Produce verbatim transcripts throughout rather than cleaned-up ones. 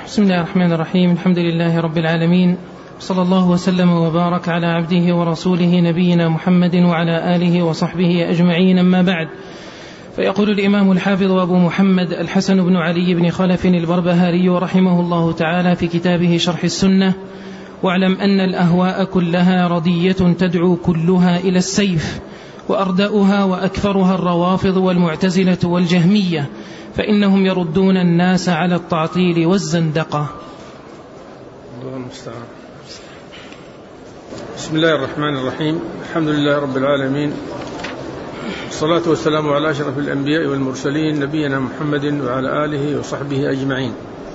بسم الله الرحمن الرحيم. الحمد لله رب العالمين، صلى الله وسلم وبارك على عبده ورسوله نبينا محمد وعلى آله وصحبه أجمعين، أما بعد. فيقول الإمام الحافظ أبو محمد الحسن بن علي بن خلف البربهاري رحمه الله تعالى في كتابه شرح السنة: واعلم أن الأهواء كلها ردية تدعو كلها إلى السيف، وأردأها وأكثرها الروافض والمعتزلة والجهمية، فإنهم يردون الناس على التعطيل والزندقة. بسم الله الرحمن الرحيم. الحمد لله رب العالمين، والصلاة والسلام على أشرف الأنبياء والمرسلين نبينا محمد وعلى آله وصحبه أجمعين.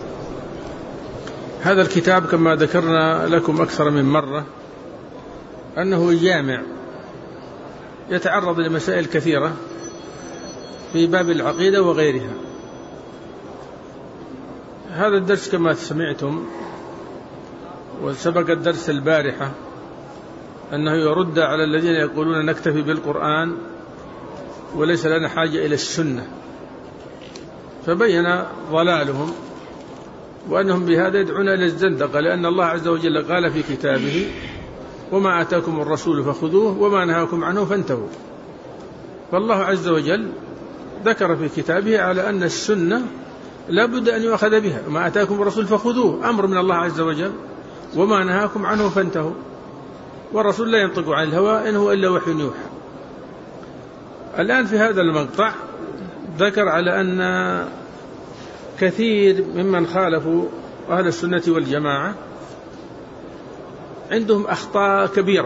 هذا الكتاب كما ذكرنا لكم أكثر من مرة أنه جامع يتعرض لمسائل كثيرة في باب العقيدة وغيرها. هذا الدرس كما سمعتم وسبق الدرس البارحة أنه يرد على الذين يقولون نكتفي بالقرآن وليس لنا حاجة إلى السنة، فبين ضلالهم وأنهم بهذا يدعون إلى الزندقة، لأن الله عز وجل قال في كتابه: وما آتاكم الرسول فخذوه وما نهاكم عنه فانتهوا. فالله عز وجل ذكر في كتابه على أن السنة لا بد أن يؤخذ بها. ما آتاكم الرسول فخذوه، أمر من الله عز وجل، وما نهاكم عنه فانتهوا. والرسول لا ينطق عن الهوى إن هو إلا وحي يوحى. الآن في هذا المقطع ذكر على أن كثير ممن خالفوا أهل السنة والجماعة عندهم أخطاء كبيرة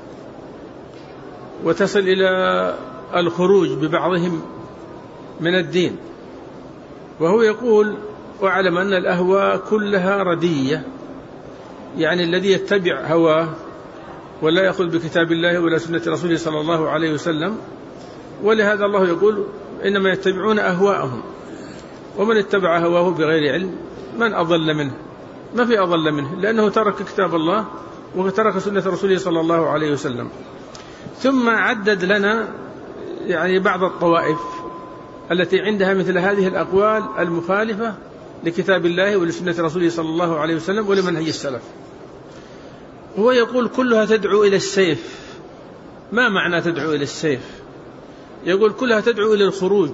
وتصل إلى الخروج ببعضهم من الدين. وهو يقول: واعلم أن الأهواء كلها ردية، يعني الذي يتبع هواه ولا يأخذ بكتاب الله ولا سنة رسوله صلى الله عليه وسلم. ولهذا الله يقول: إنما يتبعون أهواءهم، ومن اتبع هواه بغير علم من أضل منه. ما في أضل منه، لأنه ترك كتاب الله وترك سنة رسوله صلى الله عليه وسلم. ثم عدد لنا يعني بعض الطوائف التي عندها مثل هذه الأقوال المخالفة لكتاب الله ولسنة رسوله صلى الله عليه وسلم ولمنهج السلف. هو يقول: كلها تدعو إلى السيف. ما معنى تدعو إلى السيف؟ يقول: كلها تدعو إلى الخروج،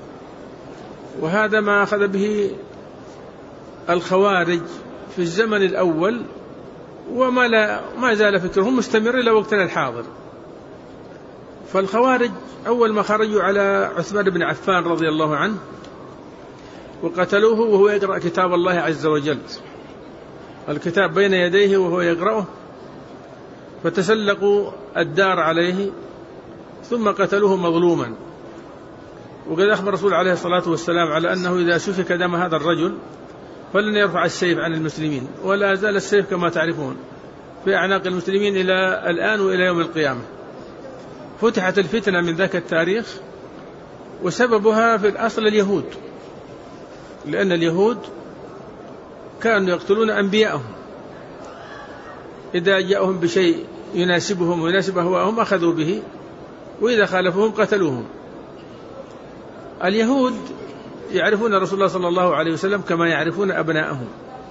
وهذا ما أخذ به الخوارج في الزمن الأول، وما لا ما زال فكرهم مستمر إلى وقتنا الحاضر. فالخوارج أول ما خرجوا على عثمان بن عفان رضي الله عنه وقتلوه وهو يقرأ كتاب الله عز وجل، الكتاب بين يديه وهو يقرأه، فتسلقوا الدار عليه ثم قتلوه مظلوما. وقد أخبر الرسول عليه الصلاة والسلام على أنه إذا سفك دم هذا الرجل فلن يرفع السيف عن المسلمين، ولا زال السيف كما تعرفون في أعناق المسلمين إلى الآن وإلى يوم القيامة. فتحت الفتنة من ذاك التاريخ، وسببها في الأصل اليهود، لأن اليهود كانوا يقتلون أنبياءهم، إذا جاءهم بشيء يناسبهم ويناسب أهواءهم أخذوا به، وإذا خالفوهم قتلوهم. اليهود يعرفون رسول الله صلى الله عليه وسلم كما يعرفون أبناءهم.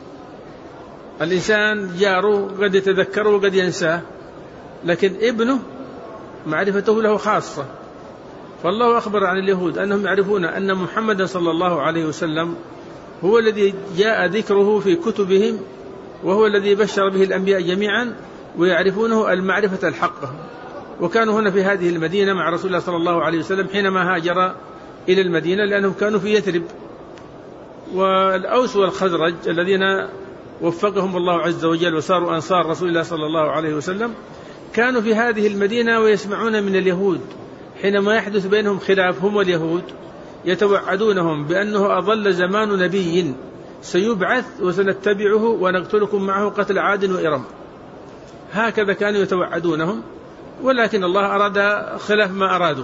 الإنسان جاره قد يتذكره وقد ينساه، لكن ابنه معرفته له خاصة. فالله أخبر عن اليهود أنهم يعرفون أن محمد صلى الله عليه وسلم هو الذي جاء ذكره في كتبهم، وهو الذي بشر به الأنبياء جميعا، ويعرفونه المعرفة الحقة. وكانوا هنا في هذه المدينة مع رسول الله صلى الله عليه وسلم حينما هاجر إلى المدينة، لأنهم كانوا في يثرب. والأوس والخزرج الذين وفقهم الله عز وجل وصاروا أنصار رسول الله صلى الله عليه وسلم كانوا في هذه المدينة ويسمعون من اليهود حينما يحدث بينهم خلاف، هم واليهود يتوعدونهم بأنه أضل زمان نبي سيبعث وسنتبعه ونقتلكم معه قتل عاد وإرم. هكذا كانوا يتوعدونهم، ولكن الله أراد خلاف ما أرادوا.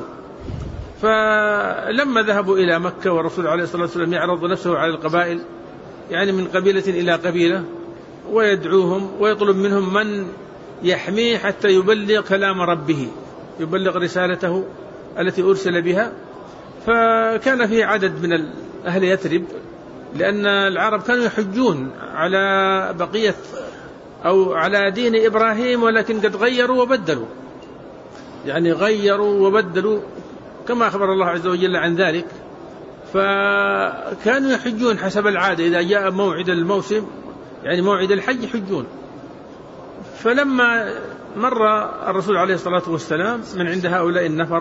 فلما ذهبوا إلى مكة والرسول عليه الصلاة والسلام يعرض نفسه على القبائل، يعني من قبيلة إلى قبيلة، ويدعوهم ويطلب منهم من يحميه حتى يبلغ كلام ربه، يبلغ رسالته التي أرسل بها. فكان في عدد من أهل يثرب لأن العرب كانوا يحجون على بقية أو على دين إبراهيم، ولكن قد غيروا وبدلوا، يعني غيروا وبدلوا كما أخبر الله عز وجل عن ذلك. فكانوا يحجون حسب العادة، إذا جاء موعد الموسم يعني موعد الحج يحجون. فلما مر الرسول عليه الصلاة والسلام من عند هؤلاء النفر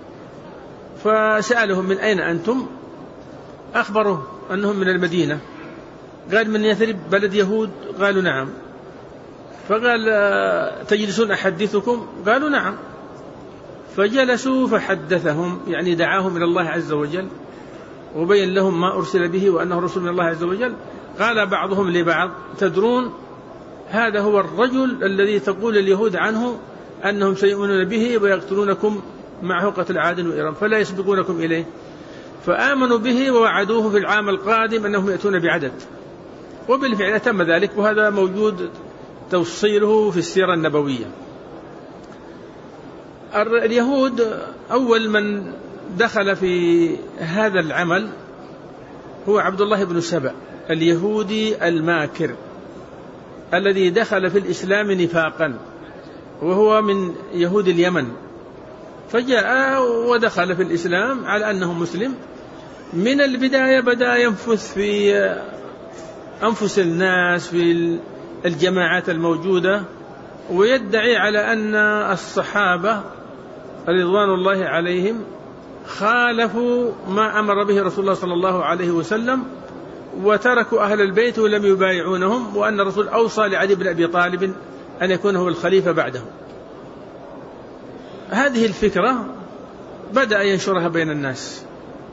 فسألهم من أين أنتم؟ أخبروا أنهم من المدينة. قال من يثرب بلد يهود؟ قالوا نعم. فقال تجلسون أحدثكم؟ قالوا نعم. فجلسوا فحدثهم، يعني دعاهم إلى الله عز وجل وبين لهم ما أرسل به وأنه رسول من الله عز وجل. قال بعضهم لبعض تدرون هذا هو الرجل الذي تقول اليهود عنه أنهم سيؤمنون به ويقتلونكم معه قتل عاد وإرم فلا يسبقونكم إليه. فآمنوا به ووعدوه في العام القادم أنهم يأتون بعدد، وبالفعل تم ذلك، وهذا موجود توصيله في السيرة النبوية. اليهود أول من دخل في هذا العمل هو عبد الله بن سبأ اليهودي الماكر الذي دخل في الإسلام نفاقا، وهو من يهود اليمن، فجاء ودخل في الإسلام على أنه مسلم. من البداية بدأ ينفث في أنفس الناس في الجماعات الموجودة، ويدعي على أن الصحابة رضوان الله عليهم خالفوا ما أمر به رسول الله صلى الله عليه وسلم وتركوا أهل البيت ولم يبايعونهم، وأن الرسول أوصى لعلي بن أبي طالب أن يكون هو الخليفة بعده. هذه الفكرة بدأ ينشرها بين الناس.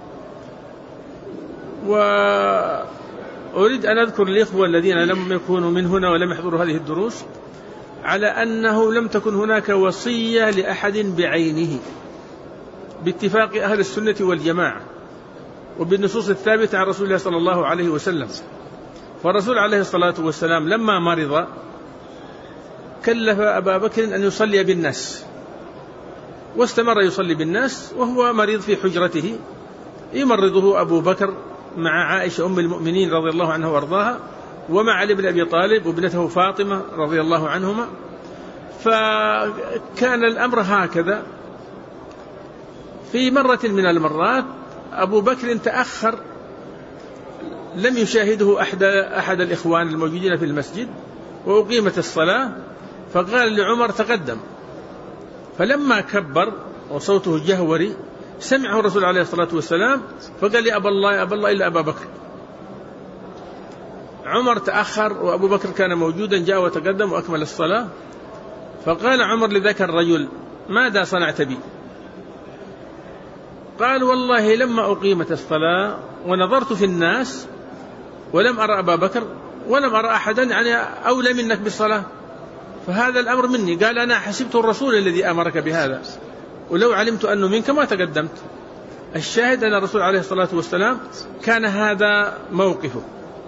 وأريد أن أذكر الإخوة الذين لم يكونوا من هنا ولم يحضروا هذه الدروس على أنه لم تكن هناك وصية لأحد بعينه باتفاق أهل السنة والجماعة وبالنصوص الثابتة عن رسول الله صلى الله عليه وسلم. فالرسول عليه الصلاة والسلام لما مرض كلف أبا بكر أن يصلي بالناس، واستمر يصلي بالناس وهو مريض في حجرته، يمرضه أبو بكر مع عائشة أم المؤمنين رضي الله عنها وارضاها، ومع علي بن أبي طالب وابنته فاطمة رضي الله عنهما. فكان الأمر هكذا. في مرة من المرات أبو بكر تأخر، لم يشاهده أحد, أحد الإخوان الموجودين في المسجد، وأقيمت الصلاة، فقال لعمر تقدم. فلما كبر وصوته جهوري سمعه الرسول عليه الصلاة والسلام، فقال لي أبا الله أبا الله إلا أبا بكر. عمر تأخر وأبو بكر كان موجودا، جاء وتقدم وأكمل الصلاة. فقال عمر لذاك الرجل ماذا صنعت بي؟ قال والله لما أقيمت الصلاة ونظرت في الناس ولم أرى أبا بكر ولم أرى أحدا يعني أولى منك بالصلاة، فهذا الأمر مني. قال أنا حسبت الرسول الذي أمرك بهذا، ولو علمت أنه منك ما تقدمت. الشاهد أن الرسول عليه الصلاة والسلام كان هذا موقفه.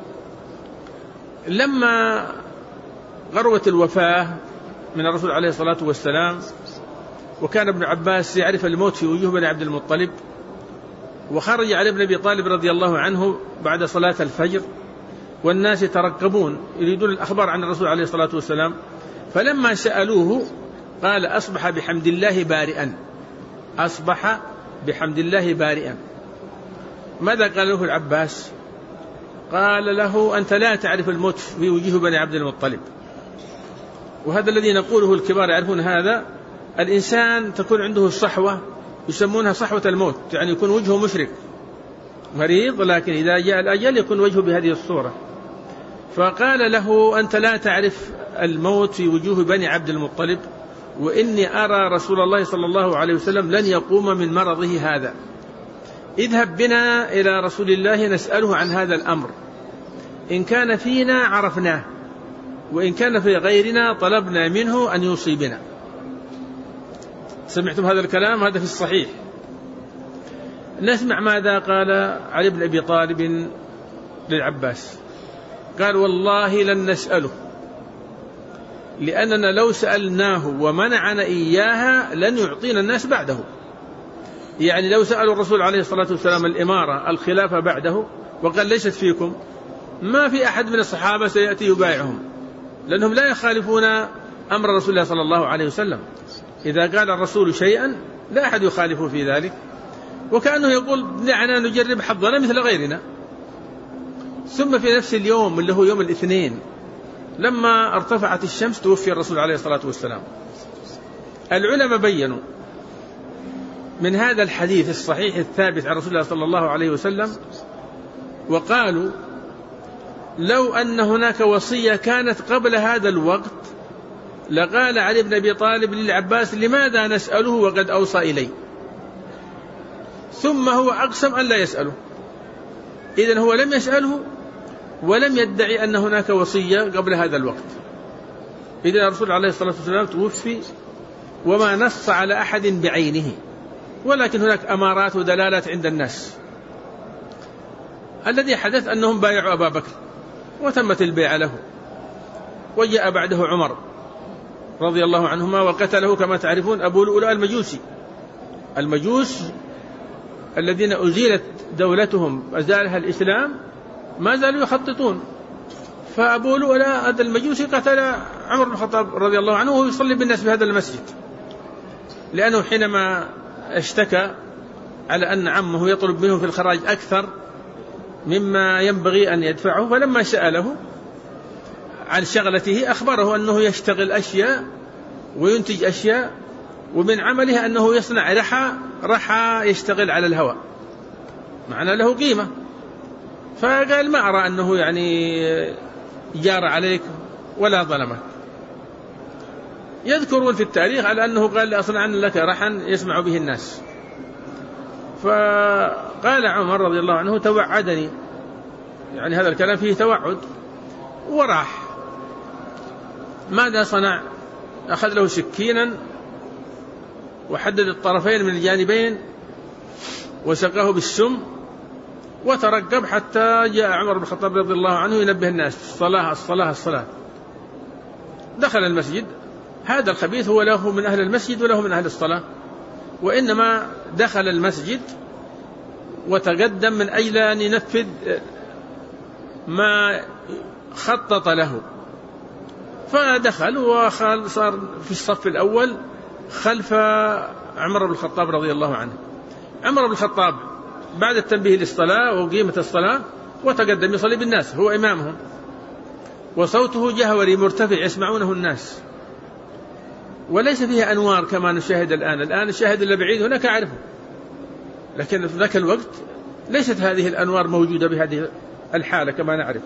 لما غروت الوفاة من الرسول عليه الصلاة والسلام، وكان ابن عباس يعرف الموت في وجوه بني عبد المطلب، وخرج علي بن أبي طالب رضي الله عنه بعد صلاة الفجر، والناس يترقبون يريدون الأخبار عن الرسول عليه الصلاة والسلام. فلما سألوه قال أصبح بحمد الله بارئا، أصبح بحمد الله بارئا. ماذا قال له العباس؟ قال له أنت لا تعرف الموت في وجوه بني عبد المطلب. وهذا الذي نقوله الكبار يعرفون هذا. الإنسان تكون عنده الصحوة يسمونها صحوة الموت، يعني يكون وجهه مشرق مريض، لكن إذا جاء الأجل يكون وجهه بهذه الصورة. فقال له أنت لا تعرف الموت في وجوه بني عبد المطلب، وإني أرى رسول الله صلى الله عليه وسلم لن يقوم من مرضه هذا. اذهب بنا إلى رسول الله نسأله عن هذا الأمر، إن كان فينا عرفناه، وإن كان في غيرنا طلبنا منه أن يوصي بنا. سمعتم هذا الكلام؟ هذا في الصحيح. نسمع ماذا قال علي بن أبي طالب للعباس. قال والله لن نسأله، لأننا لو سألناه ومنعنا إياها لن يعطينا الناس بعده. يعني لو سألوا الرسول عليه الصلاة والسلام الإمارة الخلافة بعده وقال ليست فيكم، ما في أحد من الصحابة سيأتي يبايعهم، لأنهم لا يخالفون أمر رسول الله صلى الله عليه وسلم. إذا قال الرسول شيئا لا أحد يخالفه في ذلك، وكأنه يقول دعنا نجرب حظنا مثل غيرنا. ثم في نفس اليوم اللي هو يوم الاثنين لما ارتفعت الشمس توفي الرسول عليه الصلاة والسلام. العلماء بيّنوا من هذا الحديث الصحيح الثابت عن رسول الله صلى الله عليه وسلم، وقالوا لو أن هناك وصية كانت قبل هذا الوقت لقال علي بن أبي طالب للعباس لماذا نسأله وقد أوصى إلي، ثم هو أقسم أن لا يسأله. إذن هو لم يسأله ولم يدعي أن هناك وصية قبل هذا الوقت. إذن الرسول عليه الصلاة والسلام توفي وما نص على أحد بعينه، ولكن هناك أمارات ودلالات عند الناس. الذي حدث أنهم بايعوا أبا بكر وتمت البيعة له، وجاء بعده عمر رضي الله عنهما وقتله كما تعرفون أبو لؤلؤ المجوسي. المجوس الذين أزيلت دولتهم أزالها الإسلام ما زالوا يخططون، فأبو لؤلؤ هذا المجوسي قتل عمر بن الخطاب رضي الله عنه وهو يصلي بالناس في هذا المسجد، لأنه حينما اشتكى على أن عمه يطلب منه في الخراج أكثر مما ينبغي أن يدفعه، فلما سأله عن شغلته أخبره أنه يشتغل أشياء وينتج أشياء، ومن عمله أنه يصنع رحى رحى يشتغل على الهواء، معنى له قيمة. فقال ما أرى أنه يعني جار عليك ولا ظلمك. يذكرون في التاريخ على أنه قال لأصنع لك رحا يسمع به الناس. فقال عمر رضي الله عنه توعدني، يعني هذا الكلام فيه توعد، وراح. ماذا صنع؟ أخذ له سكينا وحدد الطرفين من الجانبين وسقاه بالسم وترقب حتى جاء عمر بن الخطاب رضي الله عنه ينبه الناس الصلاة الصلاة الصلاة. دخل المسجد، هذا الخبيث هو له من أهل المسجد وله من أهل الصلاة، وإنما دخل المسجد وتقدم من أجل أن ينفذ ما خطط له. فدخل وصار في الصف الأول خلف عمر بن الخطاب رضي الله عنه. عمر بن الخطاب بعد التنبيه للصلاة وقيمة الصلاة وتقدم يصلي بالناس، هو إمامهم، وصوته جهوري مرتفع يسمعونه الناس، وليس فيه أنوار كما نشاهد الآن. الآن الشاهد اللي بعيد هناك أعرفه، لكن في ذاك الوقت ليست هذه الأنوار موجودة بهذه الحالة كما نعرف.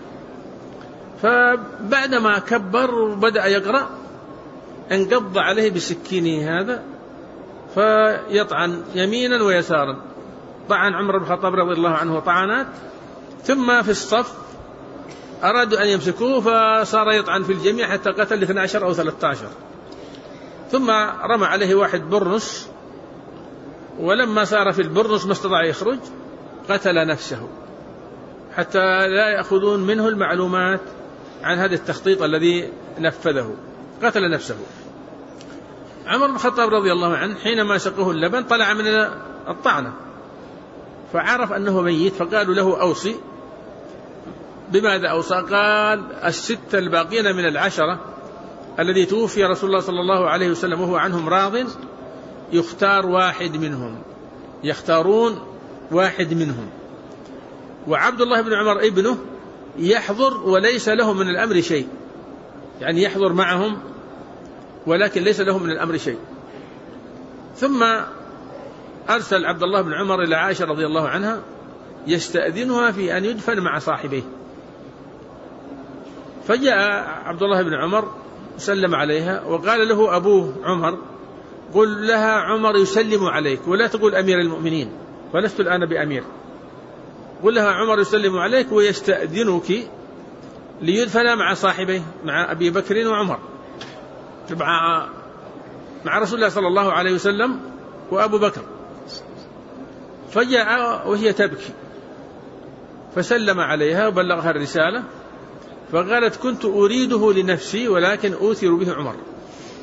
فبعدما كبر وبدأ يقرأ انقض عليه بسكينه هذا فيطعن يمينا ويسارا. طعن عمر بن الخطاب رضي الله عنه طعنات، ثم في الصف أرادوا أن يمسكوه فصار يطعن في الجميع حتى قتل اثني عشر أو ثلاثة عشر. ثم رمى عليه واحد برنس، ولما صار في البرنس ما استطاع يخرج قتل نفسه حتى لا يأخذون منه المعلومات عن هذا التخطيط الذي نفذه، قتل نفسه. عمر بن الخطاب رضي الله عنه حينما سقه اللبن طلع من الطعنة فعرف أنه ميت، فقالوا له أوصي. بماذا أوصى؟ قال الستة الباقين من العشرة الذي توفي رسول الله صلى الله عليه وسلم وهو عنهم راض يختار واحد منهم، يختارون واحد منهم، وعبد الله بن عمر ابنه يحضر وليس له من الأمر شيء، يعني يحضر معهم ولكن ليس له من الأمر شيء. ثم أرسل عبد الله بن عمر إلى عائشة رضي الله عنها يستأذنها في أن يدفن مع صاحبيه. فجاء عبد الله بن عمر سلم عليها وقال له أبوه عمر قل لها عمر يسلم عليك ولا تقول أمير المؤمنين، فلست الآن بأمير، قل لها عمر يسلم عليك ويستأذنك ليدفن مع صاحبيه، مع أبي بكر وعمر، مع مع رسول الله صلى الله عليه وسلم وأبو بكر. فجاء وهي تبكي فسلم عليها وبلغها الرسالة، فقالت كنت أريده لنفسي ولكن أوثر به عمر.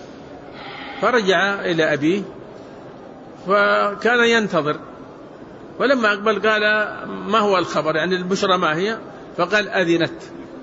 فرجع إلى أبيه فكان ينتظر ولما أقبل قال ما هو الخبر، يعني البشرى ما هي؟ فقال أذنت.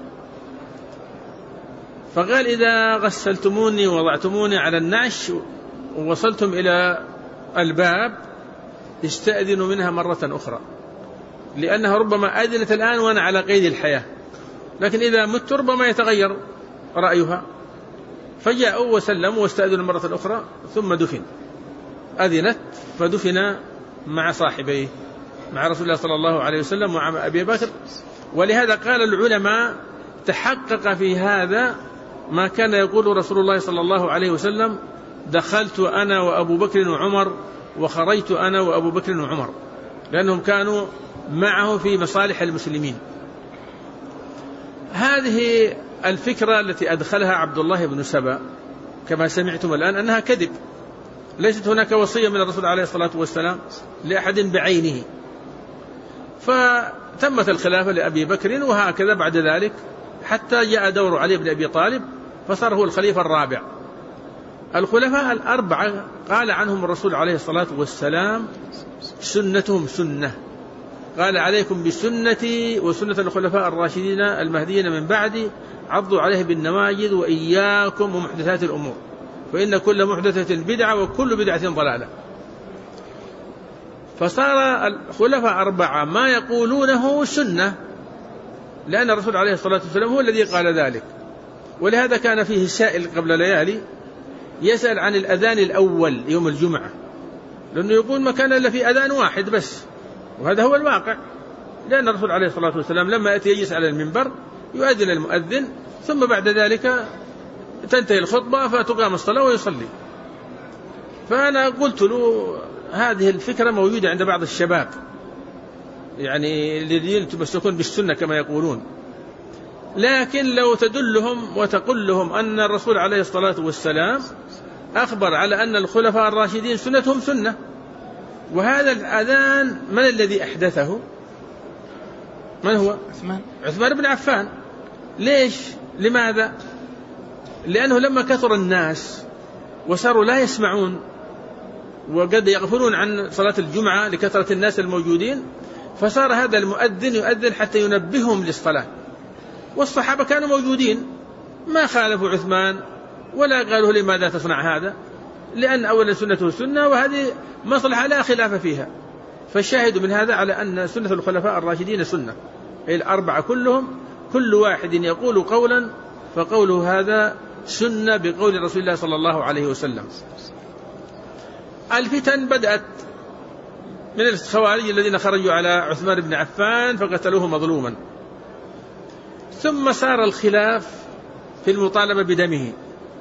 فقال إذا غسلتموني ووضعتموني على النعش ووصلتم إلى الباب استأذنوا منها مرة أخرى، لأنها ربما أذنت الآن وأنا على قيد الحياة، لكن إذا مت ربما يتغير رأيها. فجاءوا وسلموا واستأذنوا مرة أخرى ثم دفن. أذنت فدفن مع صاحبيه، مع رسول الله صلى الله عليه وسلم ومع أبي بكر. ولهذا قال العلماء تحقق في هذا ما كان يقول رسول الله صلى الله عليه وسلم: دخلت أنا وأبو بكر وعمر وخرجت أنا وأبو بكر وعمر، لأنهم كانوا معه في مصالح المسلمين. هذه الفكرة التي أدخلها عبد الله بن سبأ كما سمعتم الآن أنها كذب، ليست هناك وصية من الرسول عليه الصلاة والسلام لأحد بعينه. فتمت الخلافة لأبي بكر، وهكذا بعد ذلك حتى جاء دور علي بن أبي طالب فصار هو الخليفة الرابع. الخلفاء الأربعة قال عنهم الرسول عليه الصلاة والسلام: سنتهم سنة، قال: عليكم بسنتي وسنة الخلفاء الراشدين المهديين من بعدي، عضوا عليه بالنواجذ وإياكم ومحدثات الأمور، فإن كل محدثة بدعة وكل بدعة ضلالة. فصار الخلفاء أربعة ما يقولونه سنة، لأن الرسول عليه الصلاة والسلام هو الذي قال ذلك. ولهذا كان فيه سائل قبل ليالي يسأل عن الأذان الأول يوم الجمعة، لأنه يقول ما كان إلا في أذان واحد بس، وهذا هو الواقع، لأن الرسول عليه الصلاة والسلام لما يأتي يجلس على المنبر يؤذن المؤذن، ثم بعد ذلك تنتهي الخطبة فتقام الصلاة ويصلي. فأنا قلت له هذه الفكرة موجودة عند بعض الشباب، يعني الذين يتمسكون بالسنة كما يقولون، لكن لو تدلهم وتقول لهم أن الرسول عليه الصلاة والسلام أخبر على أن الخلفاء الراشدين سنتهم سنة، وهذا الأذان من الذي أحدثه؟ من هو؟ عثمان عثمان بن عفان. ليش؟ لماذا؟ لأنه لما كثر الناس وصاروا لا يسمعون وقد يغفلون عن صلاة الجمعة لكثرة الناس الموجودين، فصار هذا المؤذن يؤذن حتى ينبههم للصلاة. والصحابة كانوا موجودين ما خالفوا عثمان ولا قالوا لماذا تصنع هذا، لأن أولا سنته سنة وهذه مصلحة لا خلاف فيها. فالشاهد من هذا على أن سنة الخلفاء الراشدين سنة، الأربعة كلهم كل واحد يقول قولا فقوله هذا سنة بقول رسول الله صلى الله عليه وسلم. الفتن بدأت من الخوارج الذين خرجوا على عثمان بن عفان فقتلوه مظلوما، ثم صار الخلاف في المطالبة بدمه.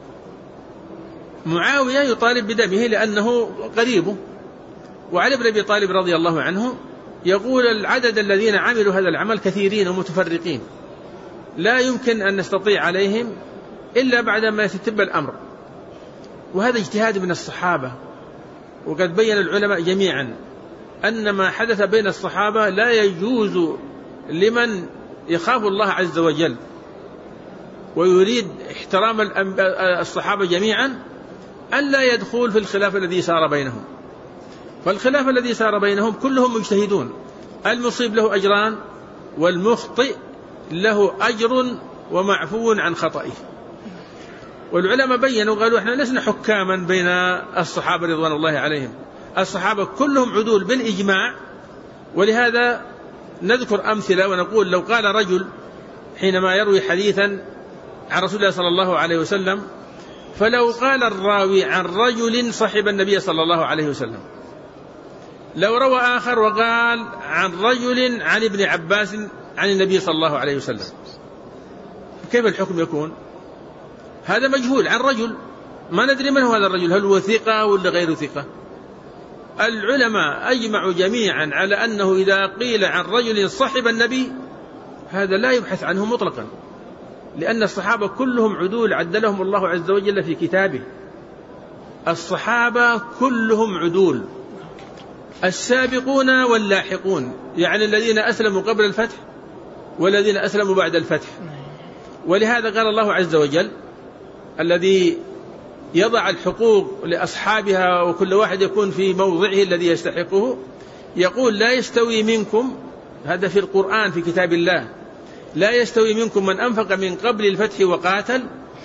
معاوية يطالب بدمه لأنه قريبه، وعلي بن أبي طالب رضي الله عنه يقول العدد الذين عملوا هذا العمل كثيرين ومتفرقين، لا يمكن أن نستطيع عليهم إلا بعد ما يتتبع الأمر. وهذا اجتهاد من الصحابة، وقد بين العلماء جميعا أن ما حدث بين الصحابة لا يجوز لمن يخاف الله عز وجل ويريد احترام الصحابة جميعا أن لا يدخل في الخلاف الذي صار بينهم. فالخلاف الذي صار بينهم كلهم مجتهدون، المصيب له أجران والمخطئ له أجر ومعفو عن خطئه. والعلماء بينوا قالوا احنا لسنا حكاما بين الصحابة رضوان الله عليهم، الصحابة كلهم عدول بالإجماع. ولهذا نذكر أمثلة ونقول لو قال رجل حينما يروي حديثا عن رسول الله صلى الله عليه وسلم، فلو قال الراوي عن رجل صحب النبي صلى الله عليه وسلم، لو روى آخر وقال عن رجل عن ابن عباس عن النبي صلى الله عليه وسلم، كيف الحكم يكون؟ هذا مجهول عن رجل ما ندري من هو هذا الرجل، هل هو ثقة ولا غير ثقة. العلماء أجمعوا جميعا على أنه إذا قيل عن رجل صحب النبي هذا لا يبحث عنه مطلقا، لأن الصحابة كلهم عدول عدلهم الله عز وجل في كتابه. الصحابة كلهم عدول، السابقون واللاحقون، يعني الذين أسلموا قبل الفتح والذين أسلموا بعد الفتح. ولهذا قال الله عز وجل الذي يضع الحقوق لأصحابها وكل واحد يكون في موضعه الذي يستحقه، يقول لا يستوي منكم، هذا في القرآن في كتاب الله، لا يستوي منكم من أنفق من قبل الفتح وقاتل،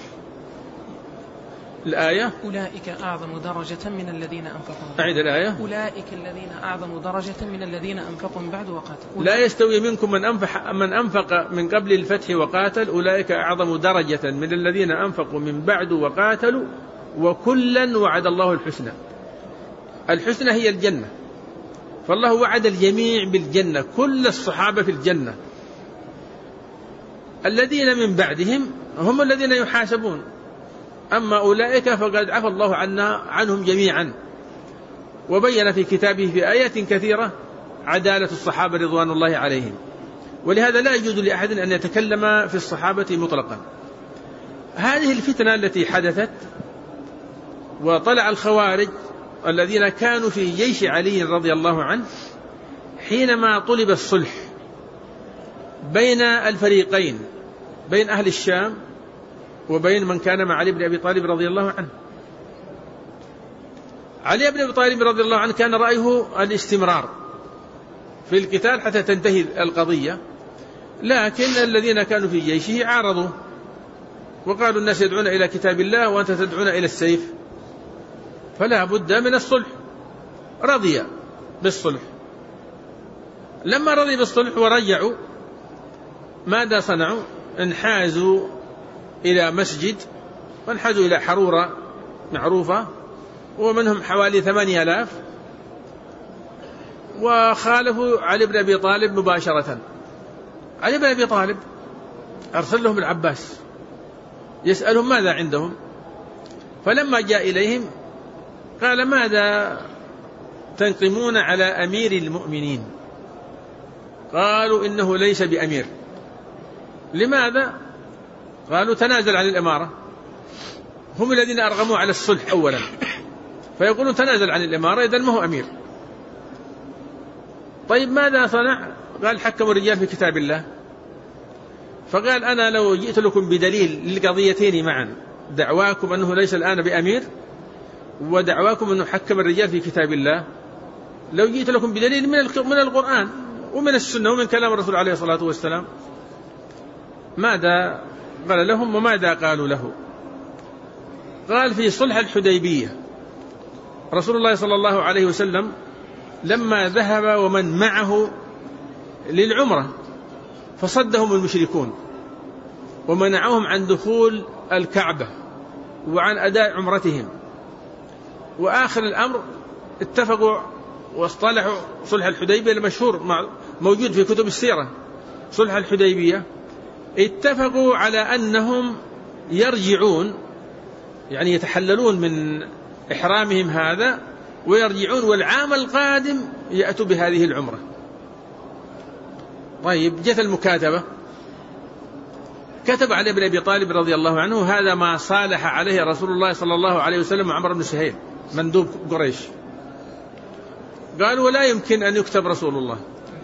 الآية أولئك أعظم درجة من الذين أنفقوا. أعيد الآية. أولئك الذين أعظم درجة من الذين أنفقوا من بعد وقاتلوا. لا يستوي منكم من أنفق من أنفق من قبل الفتح وقاتل أولئك أعظم درجة من الذين أنفقوا من بعد وقاتلوا وكلا وعد الله الحسنى. الحسنى هي الجنة، فالله وعد الجميع بالجنة، كل الصحابة في الجنة. الذين من بعدهم هم الذين يحاسبون، أما أولئك فقد عفى الله عنا عنهم جميعا، وبين في كتابه في آيات كثيرة عدالة الصحابة رضوان الله عليهم. ولهذا لا يجوز لأحد أن يتكلم في الصحابة مطلقا. هذه الفتنة التي حدثت وطلع الخوارج الذين كانوا في جيش علي رضي الله عنه حينما طلب الصلح بين الفريقين، بين أهل الشام وبين من كان مع علي بن أبي طالب رضي الله عنه. علي بن أبي طالب رضي الله عنه كان رأيه الاستمرار في القتال حتى تنتهي القضية، لكن الذين كانوا في جيشه عارضوا وقالوا الناس يدعون إلى كتاب الله وأنت تدعون إلى السيف، فلا بد من الصلح. رضي بالصلح. لما رضي بالصلح ورجعوا ماذا صنعوا؟ انحازوا إلى مسجد، وانحازوا إلى حرورة معروفة ومنهم حوالي ثمانية آلاف، وخالفوا علي بن أبي طالب مباشرة. علي بن أبي طالب أرسل لهم العباس يسألهم ماذا عندهم، فلما جاء إليهم قال ماذا تنقمون على أمير المؤمنين؟ قالوا إنه ليس بأمير. لماذا؟ قالوا تنازل عن الإمارة. هم الذين أرغموا على الصلح أولا، فيقولون تنازل عن الإمارة إذن ما هو أمير. طيب ماذا صنع؟ قال حكموا الرجال في كتاب الله. فقال أنا لو جئت لكم بدليل للقضيتين معا، دعواكم أنه ليس الآن بأمير ودعواكم أنه حكم الرجال في كتاب الله، لو جئت لكم بدليل من القرآن ومن السنة ومن كلام الرسول عليه الصلاة والسلام، ماذا قال لهم وماذا قالوا له؟ قال في صلح الحديبية رسول الله صلى الله عليه وسلم لما ذهب ومن معه للعمرة فصدهم المشركون ومنعوهم عن دخول الكعبة وعن أداء عمرتهم، وآخر الأمر اتفقوا واصطلحوا صلح الحديبية المشهور موجود في كتب السيرة. صلح الحديبية اتفقوا على أنهم يرجعون، يعني يتحللون من إحرامهم هذا ويرجعون، والعام القادم يأتوا بهذه العمرة. طيب جت المكاتبة، كتب علي بن أبي طالب رضي الله عنه هذا ما صالح عليه رسول الله صلى الله عليه وسلم وعمر بن سهيل مندوب قريش. قالوا ولا يمكن أن يكتب رسول الله.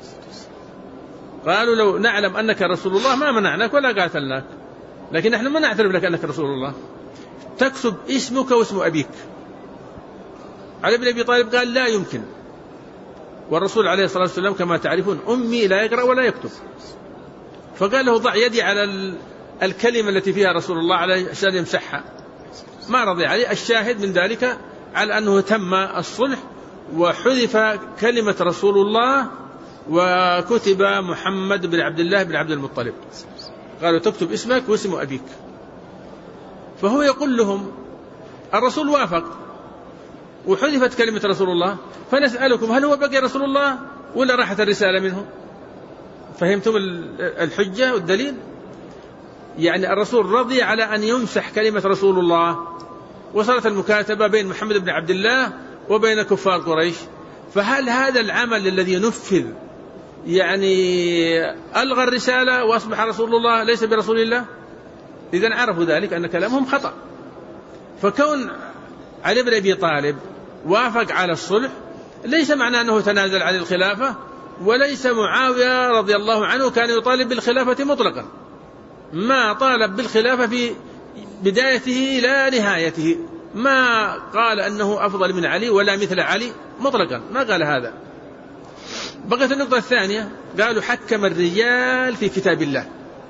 قالوا لو نعلم أنك رسول الله ما منعناك ولا قاتلناك، لكن نحن ما نعترف لك أنك رسول الله، تكتب اسمك واسم أبيك. علي بن أبي طالب قال لا يمكن، والرسول عليه الصلاة والسلام كما تعرفون أمي لا يقرأ ولا يكتب. فقال له ضع يدي على الكلمة التي فيها رسول الله عشان يمسحها، ما رضي عليه. الشاهد من ذلك على أنه تم الصلح وحذف كلمة رسول الله وكتب محمد بن عبد الله بن عبد المطلب. قالوا تكتب اسمك واسم أبيك. فهو يقول لهم الرسول وافق وحذفت كلمة رسول الله، فنسألكم هل هو بقي رسول الله ولا راحت الرسالة منه؟ فهمتم الحجة والدليل؟ يعني الرسول رضي على أن يمسح كلمة رسول الله، وصلت المكاتبة بين محمد بن عبد الله وبين كفار قريش. فهل هذا العمل الذي نفذ يعني ألغى الرسالة وأصبح رسول الله ليس برسول الله؟ إذن عرفوا ذلك أن كلامهم خطأ. فكون علي بن أبي طالب وافق على الصلح ليس معناه أنه تنازل عن الخلافة، وليس معاوية رضي الله عنه كان يطالب بالخلافة مطلقا، ما طالب بالخلافة في بدايته إلى نهايته، ما قال أنه أفضل من علي ولا مثل علي مطلقا، ما قال هذا. بقت النقطة الثانية، قالوا حكم الرجال في كتاب الله،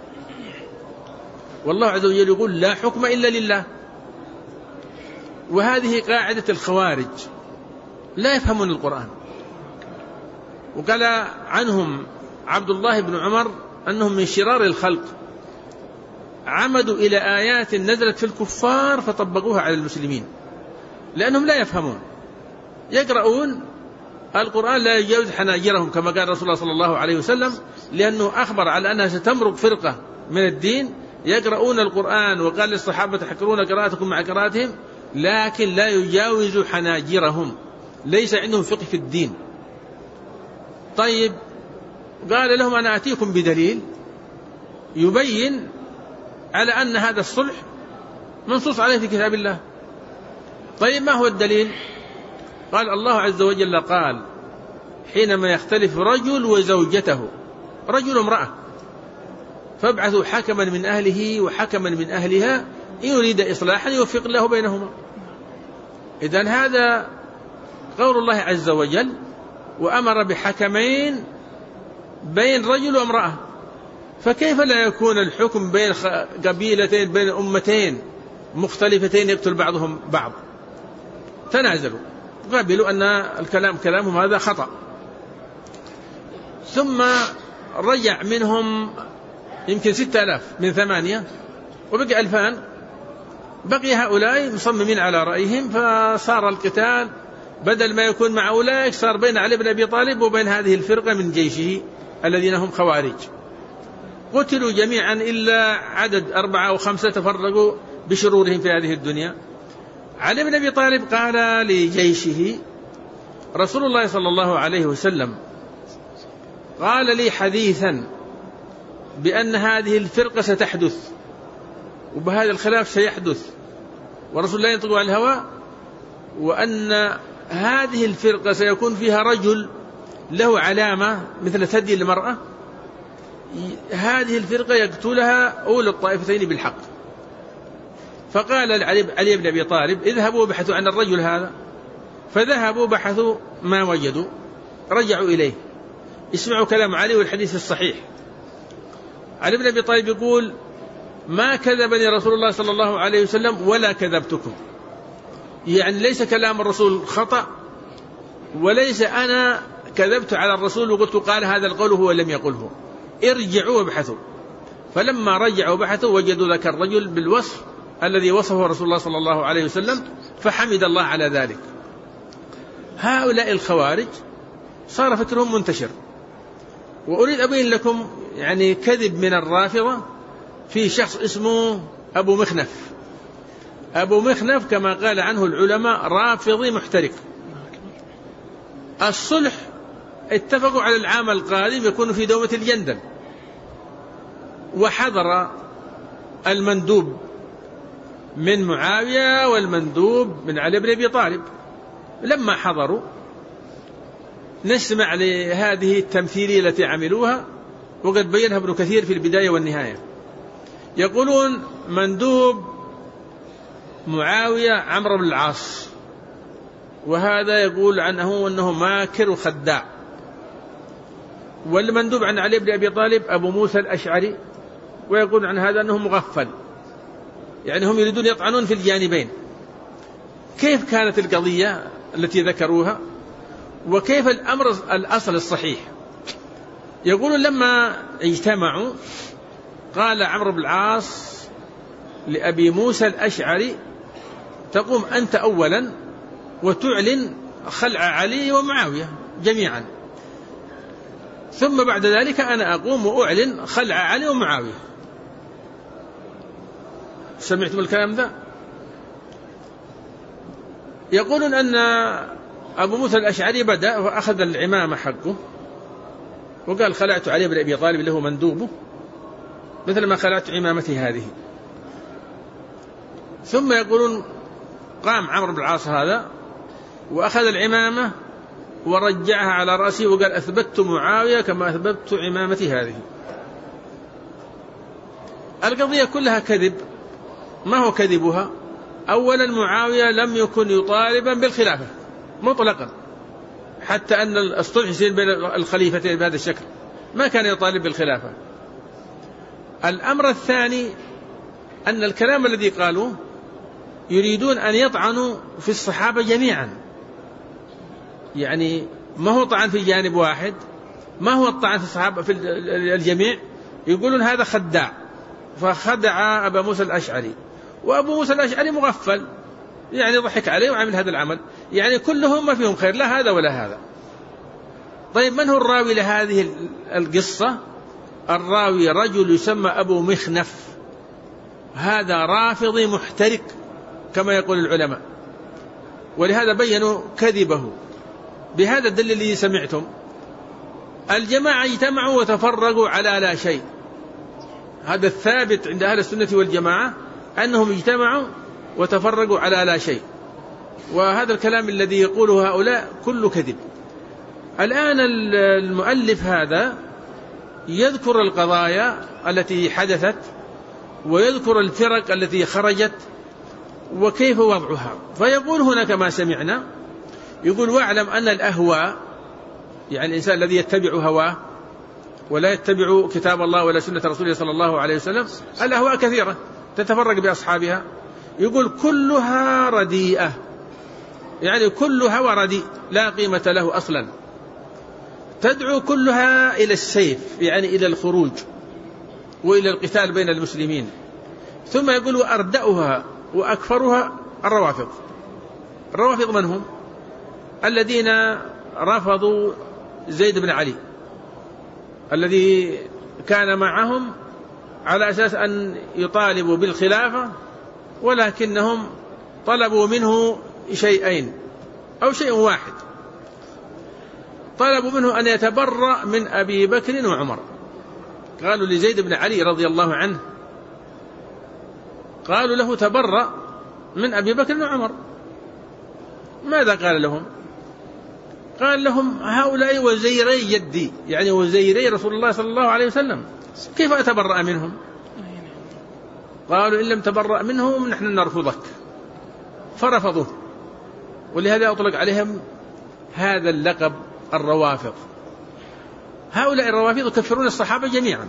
والله عز وجل يقول لا حكم إلا لله. وهذه قاعدة الخوارج، لا يفهمون القرآن. وقال عنهم عبد الله بن عمر أنهم من شرار الخلق، عمدوا إلى آيات نزلت في الكفار فطبقوها على المسلمين، لأنهم لا يفهمون، يقرؤون القرآن لا يجاوز حناجرهم كما قال رسول الله صلى الله عليه وسلم، لأنه أخبر على أنها ستمرق فرقة من الدين يقرؤون القرآن، وقال للصحابة تحقرون قراءتكم مع قراءتهم، لكن لا يجاوز حناجرهم، ليس عندهم فقه في الدين. طيب قال لهم أنا أتيكم بدليل يبين على أن هذا الصلح منصوص عليه في كتاب الله. طيب ما هو الدليل؟ قال الله عز وجل قال حينما يختلف رجل وزوجته، رجل وامرأة، فابعثوا حكما من أهله وحكما من أهلها إن يريد إصلاحا يوفق الله بينهما. إذن هذا قول الله عز وجل، وأمر بحكمين بين رجل وامرأة، فكيف لا يكون الحكم بين قبيلتين بين أمتين مختلفتين يقتل بعضهم بعض؟ تنازلوا قبلوا أن الكلام كلامهم هذا خطأ، ثم رجع منهم يمكن ستة آلاف من ثمانية وبقي ألفان، بقي هؤلاء مصممين على رأيهم، فصار القتال بدل ما يكون مع أولئك صار بين علي بن أبي طالب وبين هذه الفرقة من جيشه الذين هم خوارج. قتلوا جميعا إلا عدد أربعة أو خمسة تفرقوا بشرورهم في هذه الدنيا. علي بن أبي طالب قال لجيشه رسول الله صلى الله عليه وسلم قال لي حديثا بأن هذه الفرقة ستحدث وبهذا الخلاف سيحدث، ورسول الله ينطق عن الهوى، وأن هذه الفرقة سيكون فيها رجل له علامة مثل ثدي المرأة، هذه الفرقة يقتلها أولى الطائفتين بالحق. فقال علي بن أبي طالب اذهبوا بحثوا عن الرجل هذا، فذهبوا بحثوا ما وجدوا، رجعوا إليه. اسمعوا كلام علي والحديث الصحيح. علي بن أبي طالب يقول ما كذبني رسول الله صلى الله عليه وسلم ولا كذبتكم، يعني ليس كلام الرسول خطأ، وليس أنا كذبت على الرسول وقلت قال هذا القول هو لم يقله، ارجعوا وابحثوا. فلما رجعوا وبحثوا وجدوا ذاك الرجل بالوصف الذي وصفه رسول الله صلى الله عليه وسلم، فحمد الله على ذلك. هؤلاء الخوارج صار فكرهم منتشر، وأريد أبين لكم يعني كذب من الرافضة في شخص اسمه أبو مخنف. أبو مخنف كما قال عنه العلماء رافضي محترق. الصلح اتفقوا على العام القادم يكون في دومة الجندل، وحضر المندوب من معاوية والمندوب من علي بن أبي طالب. لما حضروا نسمع لهذه التمثيلية التي عملوها، وقد بينها ابن كثير في البداية والنهاية. يقولون مندوب معاوية عمرو بن العاص، وهذا يقول عنه أنه ماكر وخداع. والمندوب عن علي بن أبي طالب أبو موسى الأشعري، ويقول عن هذا أنه مغفل، يعني هم يريدون يطعنون في الجانبين. كيف كانت القضية التي ذكروها، وكيف الأمر الأصل الصحيح؟ يقولون لما اجتمعوا قال عمرو بن العاص لأبي موسى الأشعري تقوم أنت أولا وتعلن خلع علي ومعاوية جميعا، ثم بعد ذلك أنا أقوم وأعلن خلع علي ومعاوية. سمعتم الكلام ذا؟ يقولون أن أبو موسى الأشعري بدأ وأخذ العمامة حقه وقال خلعت علي بن أبي طالب له مندوبه مثل ما خلعت عمامتي هذه. ثم يقولون قام عمرو بن العاص هذا وأخذ العمامة ورجعها على رأسه وقال أثبت معاوية كما أثبت عمامتي هذه. القضية كلها كذب. ما هو كذبها؟ أولا معاوية لم يكن يطالبا بالخلافة مطلقا، حتى أن الصلح يصير بين الخليفتين بهذا الشكل، ما كان يطالب بالخلافة. الأمر الثاني أن الكلام الذي قالوه يريدون أن يطعنوا في الصحابة جميعا، يعني ما هو طعن في جانب واحد، ما هو الطعن في الصحابة في الجميع. يقولون هذا خداع، فخدع أبا موسى الأشعري، وأبو موسى الأشعري مغفل، يعني ضحك عليه وعمل هذا العمل، يعني كلهم ما فيهم خير، لا هذا ولا هذا. طيب من هو الراوي لهذه القصة؟ الراوي رجل يسمى أبو مخنف، هذا رافضي محترك كما يقول العلماء، ولهذا بينوا كذبه بهذا الدليل الذي سمعتم. الجماعة اجتمعوا وتفرقوا على لا شيء، هذا الثابت عند أهل السنة والجماعة أنهم اجتمعوا وتفرقوا على لا شيء، وهذا الكلام الذي يقوله هؤلاء كله كذب. الآن المؤلف هذا يذكر القضايا التي حدثت ويذكر الفرق التي خرجت وكيف وضعها، فيقول هنا كما سمعنا، يقول واعلم أن الأهواء، يعني الإنسان الذي يتبع هواه ولا يتبع كتاب الله ولا سنة رسوله صلى الله عليه وسلم، الأهواء كثيرة تتفرق بأصحابها، يقول كلها رديئة، يعني كل هوى رديء لا قيمة له أصلا، تدعو كلها إلى السيف، يعني إلى الخروج وإلى القتال بين المسلمين. ثم يقول وأردأها وأكفرها الروافض. الروافض من هم؟ الذين رفضوا زيد بن علي الذي كان معهم على أساس أن يطالبوا بالخلافة، ولكنهم طلبوا منه شيئين أو شيء واحد، طلبوا منه أن يتبرأ من أبي بكر وعمر. قالوا لزيد بن علي رضي الله عنه، قالوا له تبرأ من أبي بكر وعمر. ماذا قال لهم؟ قال لهم هؤلاء وزيري جدي، يعني وزيري رسول الله صلى الله عليه وسلم، كيف أتبرأ منهم؟ قالوا إن لم تبرأ منهم نحن نرفضك، فرفضوه. ولهذا أطلق عليهم هذا اللقب الروافض. هؤلاء الروافض يكفرون الصحابة جميعا،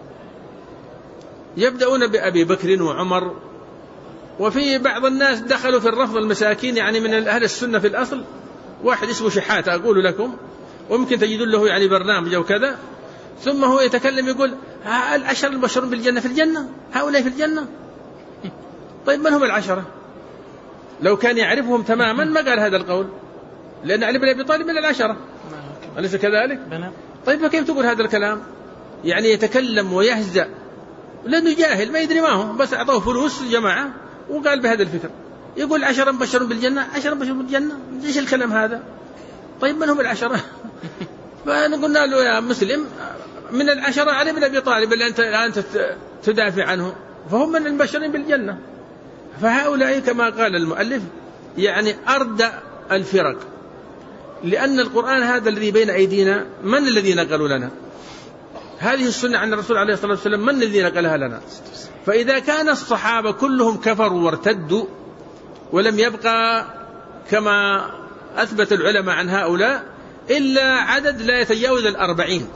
يبدأون بأبي بكر وعمر، وفي بعض الناس دخلوا في الرفض المساكين، يعني من أهل السنة في الأصل واحد اسمه شحات أقول لكم، وممكن تجدون له يعني برنامج أو كذا، ثم هو يتكلم يقول العشر البشر بالجنة في الجنة، هؤلاء في الجنة. طيب من هم العشرة؟ لو كان يعرفهم تماما ما قال هذا القول، لأن علي بن أبي طالب من العشرة، أليس كذلك؟ طيب فكيف تقول هذا الكلام؟ يعني يتكلم ويهزأ لأنه جاهل ما يدري ما هو، بس أعطوه فلوس الجماعة وقال بهذا الفكر، يقول عشرة بشر بالجنة، عشرة بشر بالجنة، إيش الكلام هذا؟ طيب من هم العشرة؟ فقلنا له يا مسلم من العشرة علي بن أبي طالب اللي أنت, أنت تدافع عنه، فهم من البشرين بالجنة. فهؤلاء كما قال المؤلف يعني أردى الفرق، لأن القرآن هذا الذي بين أيدينا من الذي نقلوا لنا؟ هذه السنة عن الرسول عليه الصلاة والسلام من الذي نقلها لنا؟ فإذا كان الصحابة كلهم كفروا وارتدوا ولم يبقى كما أثبت العلماء عن هؤلاء إلا عدد لا يتجاوز الأربعين،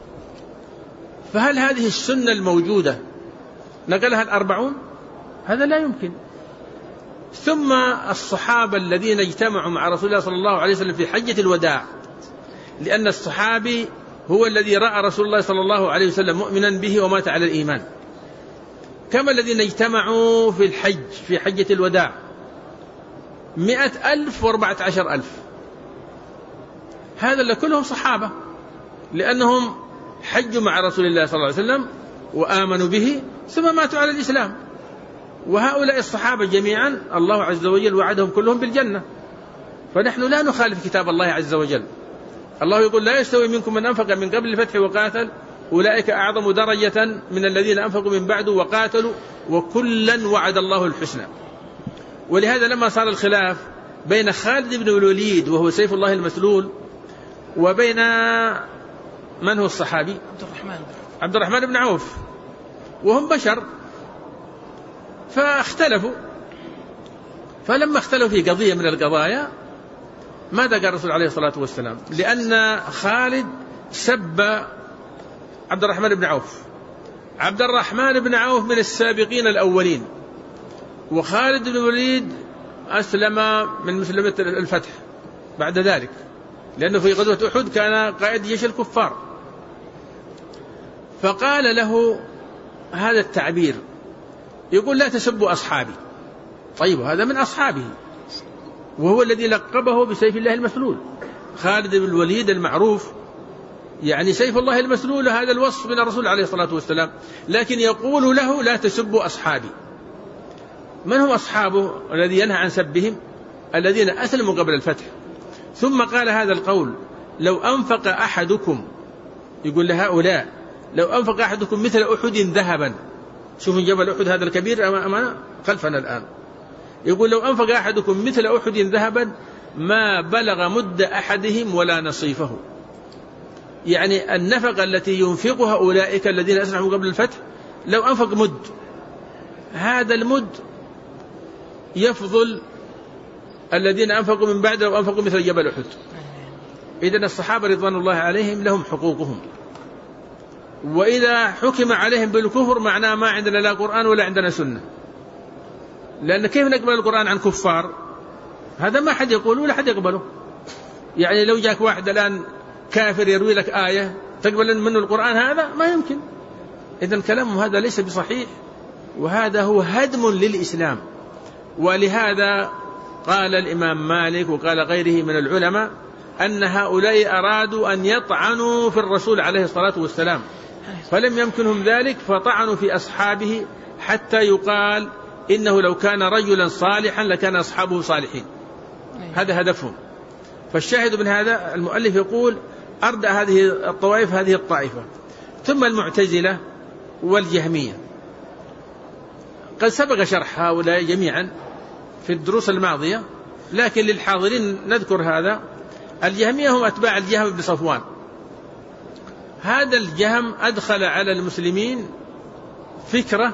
فهل هذه السنة الموجودة نقلها الأربعون؟ هذا لا يمكن. ثم الصحابة الذين اجتمعوا مع رسول الله صلى الله عليه وسلم في حجة الوداع، لأن الصحابي هو الذي رأى رسول الله صلى الله عليه وسلم مؤمنا به ومات على الإيمان، كما الذين اجتمعوا في الحج في حجة الوداع مئة ألف واربعة عشر ألف، هذا كلهم صحابة، لأنهم حجوا مع رسول الله صلى الله عليه وسلم وآمنوا به ثم ماتوا على الإسلام. وهؤلاء الصحابة جميعا الله عز وجل وعدهم كلهم بالجنة، فنحن لا نخالف كتاب الله عز وجل. الله يقول لا يستوي منكم من أنفق من قبل الفتح وقاتل أولئك أعظم درجة من الذين أنفقوا من بعد وقاتلوا وكلا وعد الله الحسنى. ولهذا لما صار الخلاف بين خالد بن الوليد وهو سيف الله المسلول وبين من هو الصحابي عبد الرحمن عبد الرحمن بن عوف، وهم بشر، فاختلفوا. فلما اختلفوا في قضية من القضايا ماذا قال الرسول عليه الصلاة والسلام؟ لأن خالد سب عبد الرحمن بن عوف. عبد الرحمن بن عوف من السابقين الأولين، وخالد بن الوليد أسلم من مسلمة الفتح بعد ذلك، لأنه في غزوة أحد كان قائد جيش الكفار. فقال له هذا التعبير، يقول لا تسبوا أصحابي. طيب هذا من أصحابه، وهو الذي لقبه بسيف الله المسلول. خالد بن الوليد المعروف يعني سيف الله المسلول، هذا الوصف من الرسول عليه الصلاة والسلام، لكن يقول له لا تسبوا أصحابي. من هم أصحابه الذي ينهى عن سبهم؟ الذين أسلموا قبل الفتح. ثم قال هذا القول: لو أنفق أحدكم، يقول لهؤلاء لو أنفق أحدكم مثل أحد ذهبا. شوفوا جبل أحد هذا الكبير أمامنا خلفنا الآن، يقول لو أنفق أحدكم مثل أحد ذهبا ما بلغ مد أحدهم ولا نصيفه. يعني النفقة التي ينفقها أولئك الذين أسلموا قبل الفتح لو أنفق مد، هذا المد يفضل الذين أنفقوا من بعد لو أنفقوا مثل جبل أحد. إذن الصحابة رضوان الله عليهم لهم حقوقهم، وإذا حكم عليهم بالكفر معناه ما عندنا لا قرآن ولا عندنا سنة. لأن كيف نقبل القرآن عن كفار؟ هذا ما حد يقوله ولا حد يقبله. يعني لو جاك واحد الآن كافر يروي لك آية تقبل منه القرآن؟ هذا ما يمكن. إذن كلامه هذا ليس بصحيح، وهذا هو هدم للإسلام. ولهذا قال الإمام مالك وقال غيره من العلماء أن هؤلاء أرادوا أن يطعنوا في الرسول عليه الصلاة والسلام، فلم يمكنهم ذلك فطعنوا في أصحابه حتى يقال إنه لو كان رجلا صالحا لكان أصحابه صالحين. هذا هدفهم. فالشاهد من هذا المؤلف يقول أردأ هذه الطوائف هذه الطائفة. ثم المعتزلة والجهمية، قد سبق شرح هؤلاء جميعا في الدروس الماضية، لكن للحاضرين نذكر هذا. الجهمية هم أتباع الجهم بن صفوان. هذا الجهم أدخل على المسلمين فكرة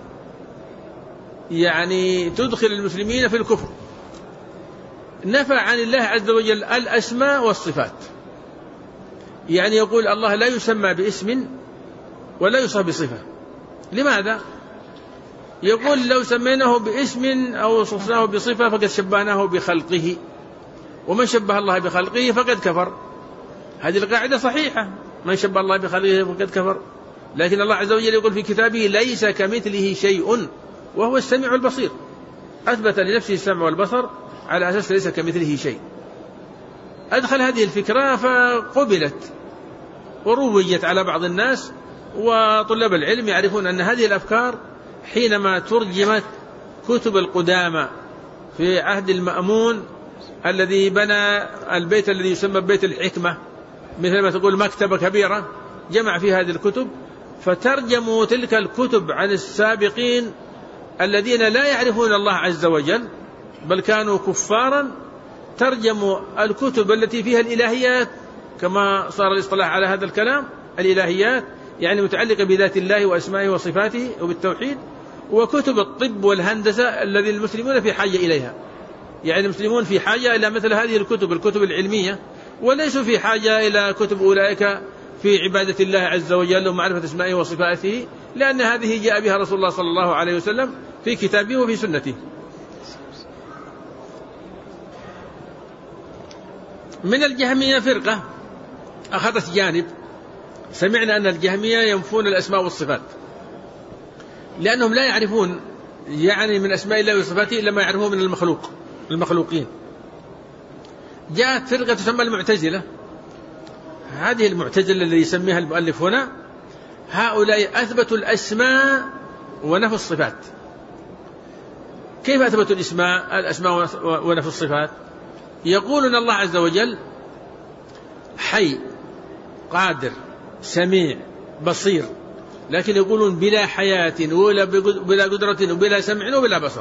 يعني تدخل المسلمين في الكفر. نفى عن الله عز وجل الأسماء والصفات، يعني يقول الله لا يسمى باسم ولا يوصف بصفة. لماذا؟ يقول لو سميناه باسم أو وصفناه بصفة فقد شبهناه بخلقه، ومن شبه الله بخلقه فقد كفر. هذه القاعدة صحيحة، من شبه الله بخلقه فقد كفر. لكن الله عز وجل يقول في كتابه ليس كمثله شيء وهو السميع البصير، أثبت لنفسه السمع والبصر على أساس ليس كمثله شيء. أدخل هذه الفكرة فقبلت وروجت على بعض الناس، وطلاب العلم يعرفون أن هذه الأفكار حينما ترجمت كتب القدامى في عهد المأمون الذي بنى البيت الذي يسمى بيت الحكمة، مثل ما تقول مكتبة كبيرة جمع في هذه الكتب، فترجموا تلك الكتب عن السابقين الذين لا يعرفون الله عز وجل بل كانوا كفارا. ترجموا الكتب التي فيها الإلهيات، كما صار الاصطلاح على هذا الكلام، الإلهيات يعني متعلقة بذات الله وأسمائه وصفاته وبالتوحيد، وكتب الطب والهندسة الذي المسلمون في حاجة إليها. يعني المسلمون في حاجة إلى مثل هذه الكتب، الكتب العلمية، وليسوا في حاجة إلى كتب أولئك في عبادة الله عز وجل ومعرفة اسمائه وصفاته، لأن هذه جاء بها رسول الله صلى الله عليه وسلم في كتابه وفي سنته. من الجهمية فرقة أخذت جانب، سمعنا أن الجهمية ينفون الأسماء والصفات لأنهم لا يعرفون يعني من أسماء الله وصفاته إلا ما يعرفون من المخلوق المخلوقين. جاءت فرقة تسمى المعتزلة. هذه المعتزلة الذي يسميها المؤلف هنا، هؤلاء أثبتوا الأسماء ونفوا الصفات. كيف أثبتوا الأسماء الأسماء ونفوا الصفات؟ يقولون الله عز وجل حي قادر سميع بصير، لكن يقولون بلا حياة ولا بلا قدرة وبلا سمع وبلا بصر.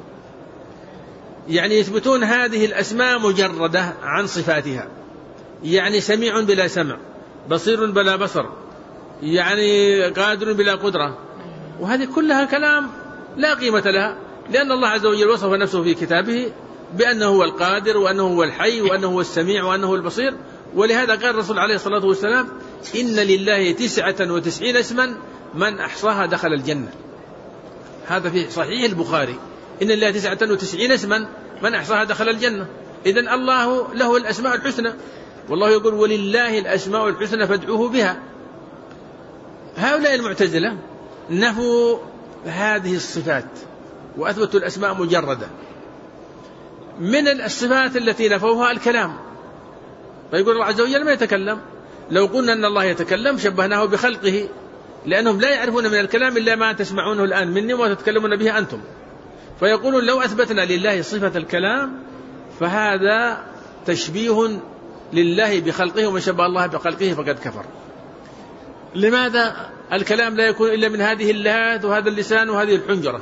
يعني يثبتون هذه الأسماء مجردة عن صفاتها، يعني سميع بلا سمع، بصير بلا بصر، يعني قادر بلا قدرة، وهذه كلها كلام لا قيمة لها، لأن الله عز وجل وصف نفسه في كتابه بأنه هو القادر وأنه هو الحي وأنه هو السميع وأنه هو البصير. ولهذا قال الرسول عليه الصلاة والسلام إن لله تسعة وتسعين اسما من أحصاها دخل الجنة. هذا في صحيح البخاري، إن لله تسعة وتسعين اسما من أحصاها دخل الجنة. إذن الله له الأسماء الحسنى، والله يقول ولله الأسماء الحسنى فادعوه بها. هؤلاء المعتزلة نفوا هذه الصفات وأثبتوا الأسماء مجردة. من الصفات التي نفوها الكلام، فيقول الله عز وجل ما يتكلم. لو قلنا أن الله يتكلم شبهناه بخلقه، لأنهم لا يعرفون من الكلام إلا ما تسمعونه الآن مني وما تتكلمون به أنتم. فيقولون لو أثبتنا لله صفة الكلام فهذا تشبيه لله بخلقه، ومن شبه الله بخلقه فقد كفر. لماذا؟ الكلام لا يكون إلا من هذه اللهات وهذا اللسان وهذه الحنجرة.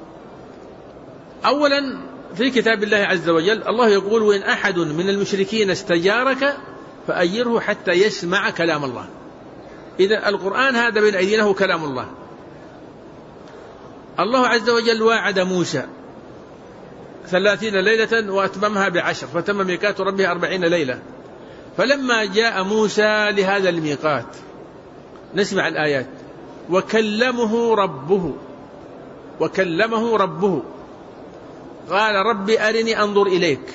أولا في كتاب الله عز وجل الله يقول وإن أحد من المشركين استجارك فأجره حتى يسمع كلام الله. إذا القرآن هذا بين أيدينا هو كلام الله. الله عز وجل واعد موسى ثلاثين ليلة وأتممها بعشر فتم ميقات ربه أربعين ليلة. فلما جاء موسى لهذا الميقات نسمع الآيات وكلمه ربه وكلمه ربه قال ربي أرني أنظر إليك.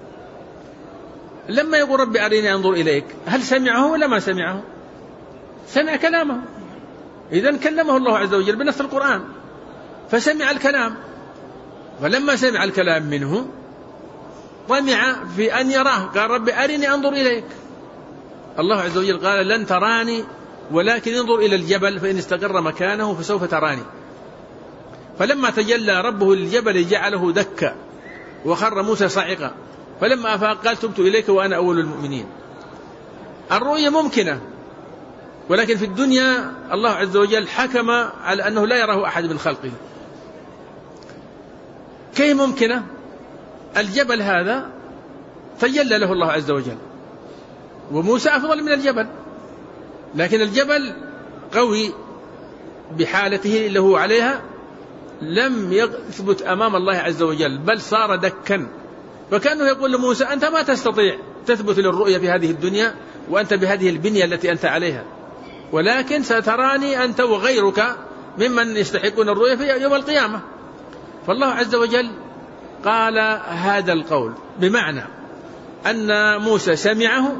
لما يقول ربي أرني أنظر إليك هل سمعه ولا ما سمعه؟ سمع كلامه. إذن كلمه الله عز وجل بنص القرآن فسمع الكلام. فلما سمع الكلام منه طمع في أن يراه قال ربي أرني أنظر إليك. الله عز وجل قال لن تراني ولكن انظر إلى الجبل فإن استقر مكانه فسوف تراني. فلما تجلى ربه للجبل جعله دكا وخر موسى صعقا فلما أفاق قال تبت إليك وأنا أول المؤمنين. الرؤية ممكنة، ولكن في الدنيا الله عز وجل حكم على أنه لا يراه أحد من خلقه. كيف ممكنة؟ الجبل هذا تجلى له الله عز وجل وموسى أفضل من الجبل، لكن الجبل قوي بحالته اللي هو عليها لم يثبت أمام الله عز وجل بل صار دكا. فكأنه يقول لموسى أنت ما تستطيع تثبت للرؤية في هذه الدنيا وأنت بهذه البنية التي أنت عليها، ولكن ستراني أنت وغيرك ممن يستحقون الرؤية في يوم القيامة. فالله عز وجل قال هذا القول بمعنى أن موسى سمعه،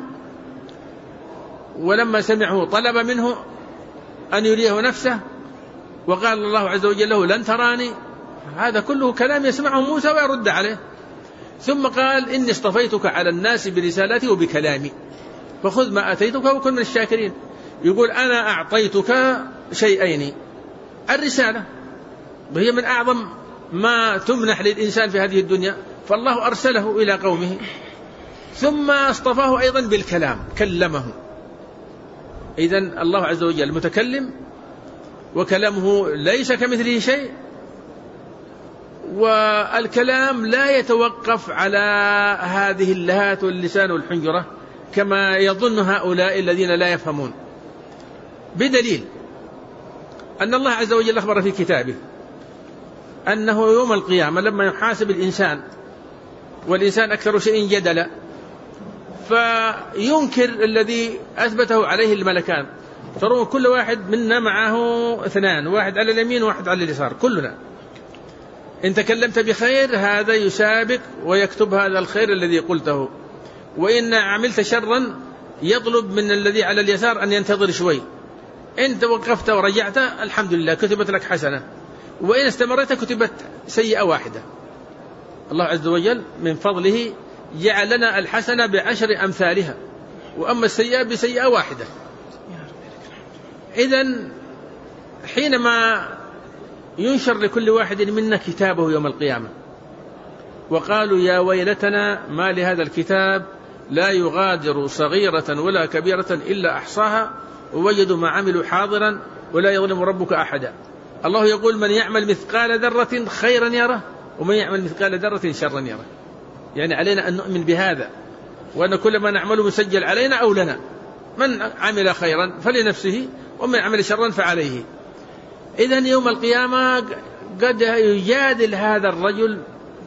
ولما سمعه طلب منه أن يريه نفسه وقال الله عز وجل له لن تراني. هذا كله كلام يسمعه موسى ويرد عليه. ثم قال إني اصطفيتك على الناس برسالتي وبكلامي فخذ ما أتيتك وكن من الشاكرين. يقول أنا أعطيتك شيئين، الرسالة وهي من أعظم ما تمنح للإنسان في هذه الدنيا، فالله أرسله إلى قومه، ثم اصطفاه أيضا بالكلام كلمه. إذن الله عز وجل متكلم وكلامه ليس كمثله شيء، والكلام لا يتوقف على هذه اللهات واللسان والحنجرة كما يظن هؤلاء الذين لا يفهمون، بدليل أن الله عز وجل أخبر في كتابه أنه يوم القيامة لما يحاسب الإنسان، والإنسان أكثر شيء جدلا، فينكر الذي أثبته عليه الملكان. ترون كل واحد منا معه اثنان، واحد على اليمين وواحد على اليسار، كلنا إن تكلمت بخير هذا يسابق ويكتب هذا الخير الذي قلته، وإن عملت شرا يطلب من الذي على اليسار أن ينتظر شوي. إن توقفت ورجعت الحمد لله كتبت لك حسنة، وإن استمرت كتبت سيئة واحدة. الله عز وجل من فضله جعل لنا الحسنة بعشر أمثالها، وأما السيئة بسيئة واحدة. إذن حينما ينشر لكل واحد منا كتابه يوم القيامة وقالوا يا ويلتنا ما لهذا الكتاب لا يغادر صغيرة ولا كبيرة إلا أحصاها ووجدوا ما عملوا حاضرا ولا يظلم ربك أحدا. الله يقول من يعمل مثقال ذرة خيرا يره ومن يعمل مثقال ذرة شرا يره. يعني علينا أن نؤمن بهذا، وأن كل ما نعمله مسجل علينا أو لنا. من عمل خيرا فلنفسه ومن عمل شرا فعليه. إذن يوم القيامة قد يجادل هذا الرجل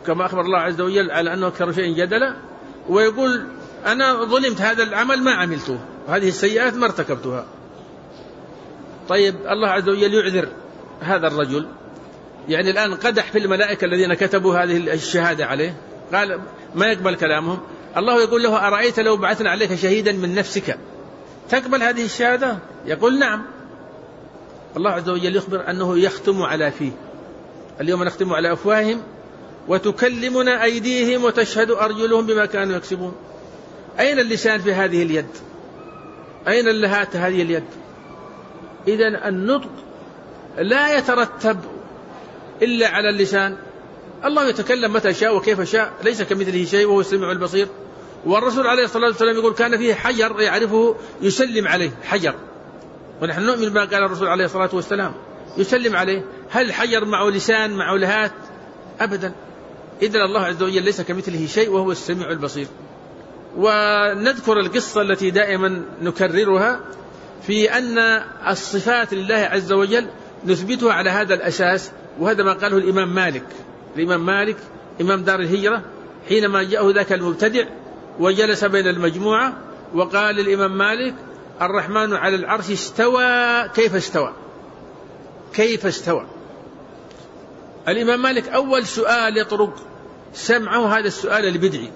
كما أخبر الله عز وجل على أنه أكثر شيء جدلا، ويقول أنا ظلمت هذا العمل ما عملته، وهذه السيئات ما ارتكبتها. طيب الله عز وجل يعذر هذا الرجل، يعني الآن قدح في الملائكة الذين كتبوا هذه الشهادة عليه، قال ما يقبل كلامهم. الله يقول له أرأيت لو بعثنا عليك شهيدا من نفسك تقبل هذه الشهادة؟ يقول نعم. الله عز وجل يخبر أنه يختم على فيه، اليوم نختم على أفواههم وتكلمنا أيديهم وتشهد أرجلهم بما كانوا يكسبون. أين اللسان في هذه اليد؟ أين اللهات هذه اليد؟ إذن النطق لا يترتب إلا على اللسان. الله يتكلم متى شاء وكيف شاء، ليس كمثله شيء وهو السميع البصير. والرسول عليه الصلاة والسلام يقول كان فيه حجر يعرفه يسلم عليه، حجر، ونحن نؤمن بما قال الرسول عليه الصلاة والسلام يسلم عليه. هل الحجر معه لسان معه لهات؟ أبدا. إذن الله عز وجل ليس كمثله شيء وهو السميع البصير. ونذكر القصة التي دائما نكررها في أن الصفات لله عز وجل نثبتها على هذا الأساس، وهذا ما قاله الإمام مالك. الإمام مالك إمام دار الهجرة حينما جاءه ذاك المبتدع وجلس بين المجموعة وقال الإمام مالك الرحمن على العرش استوى، كيف استوى؟ كيف استوى؟ الإمام مالك أول سؤال يطرق سمعه هذا السؤال البدعي،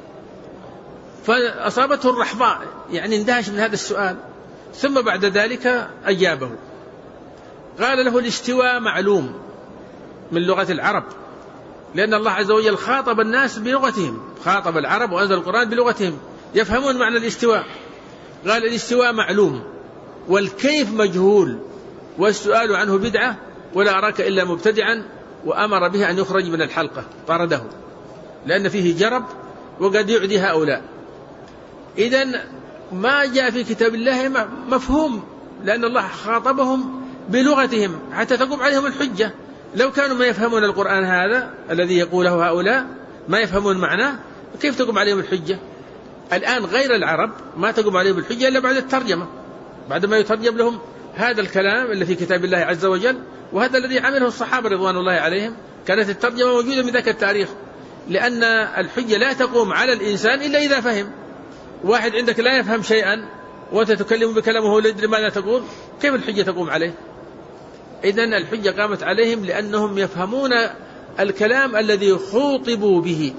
فأصابته الرحضاء، يعني اندهش من هذا السؤال، ثم بعد ذلك أجابه. قال له الاستواء معلوم من لغة العرب، لأن الله عز وجل خاطب الناس بلغتهم، خاطب العرب وأنزل القرآن بلغتهم يفهمون معنى الاستواء. قال الاستواء معلوم والكيف مجهول، والسؤال عنه بدعة، ولا أراك إلا مبتدعا، وأمر به أن يخرج من الحلقة، طرده لأن فيه جرب وقد يعدي هؤلاء. إذن ما جاء في كتاب الله مفهوم، لأن الله خاطبهم بلغتهم حتى تقوم عليهم الحجة. لو كانوا ما يفهمون القرآن هذا الذي يقوله هؤلاء، ما يفهمون معناه، كيف تقوم عليهم الحجة؟ الآن غير العرب ما تقوم عليهم الحجة إلا بعد الترجمة، بعد ما يترجم لهم هذا الكلام اللي في كتاب الله عز وجل، وهذا الذي عمله الصحابة رضوان الله عليهم. كانت الترجمة موجودة من ذاك التاريخ، لأن الحجة لا تقوم على الإنسان إلا إذا فهم. واحد عندك لا يفهم شيئا وأنت تكلم بكلامه ولا يدري ماذا تقول، كيف الحجة تقوم عليه؟ إذن الحجة قامت عليهم لأنهم يفهمون الكلام الذي خوطبوا به.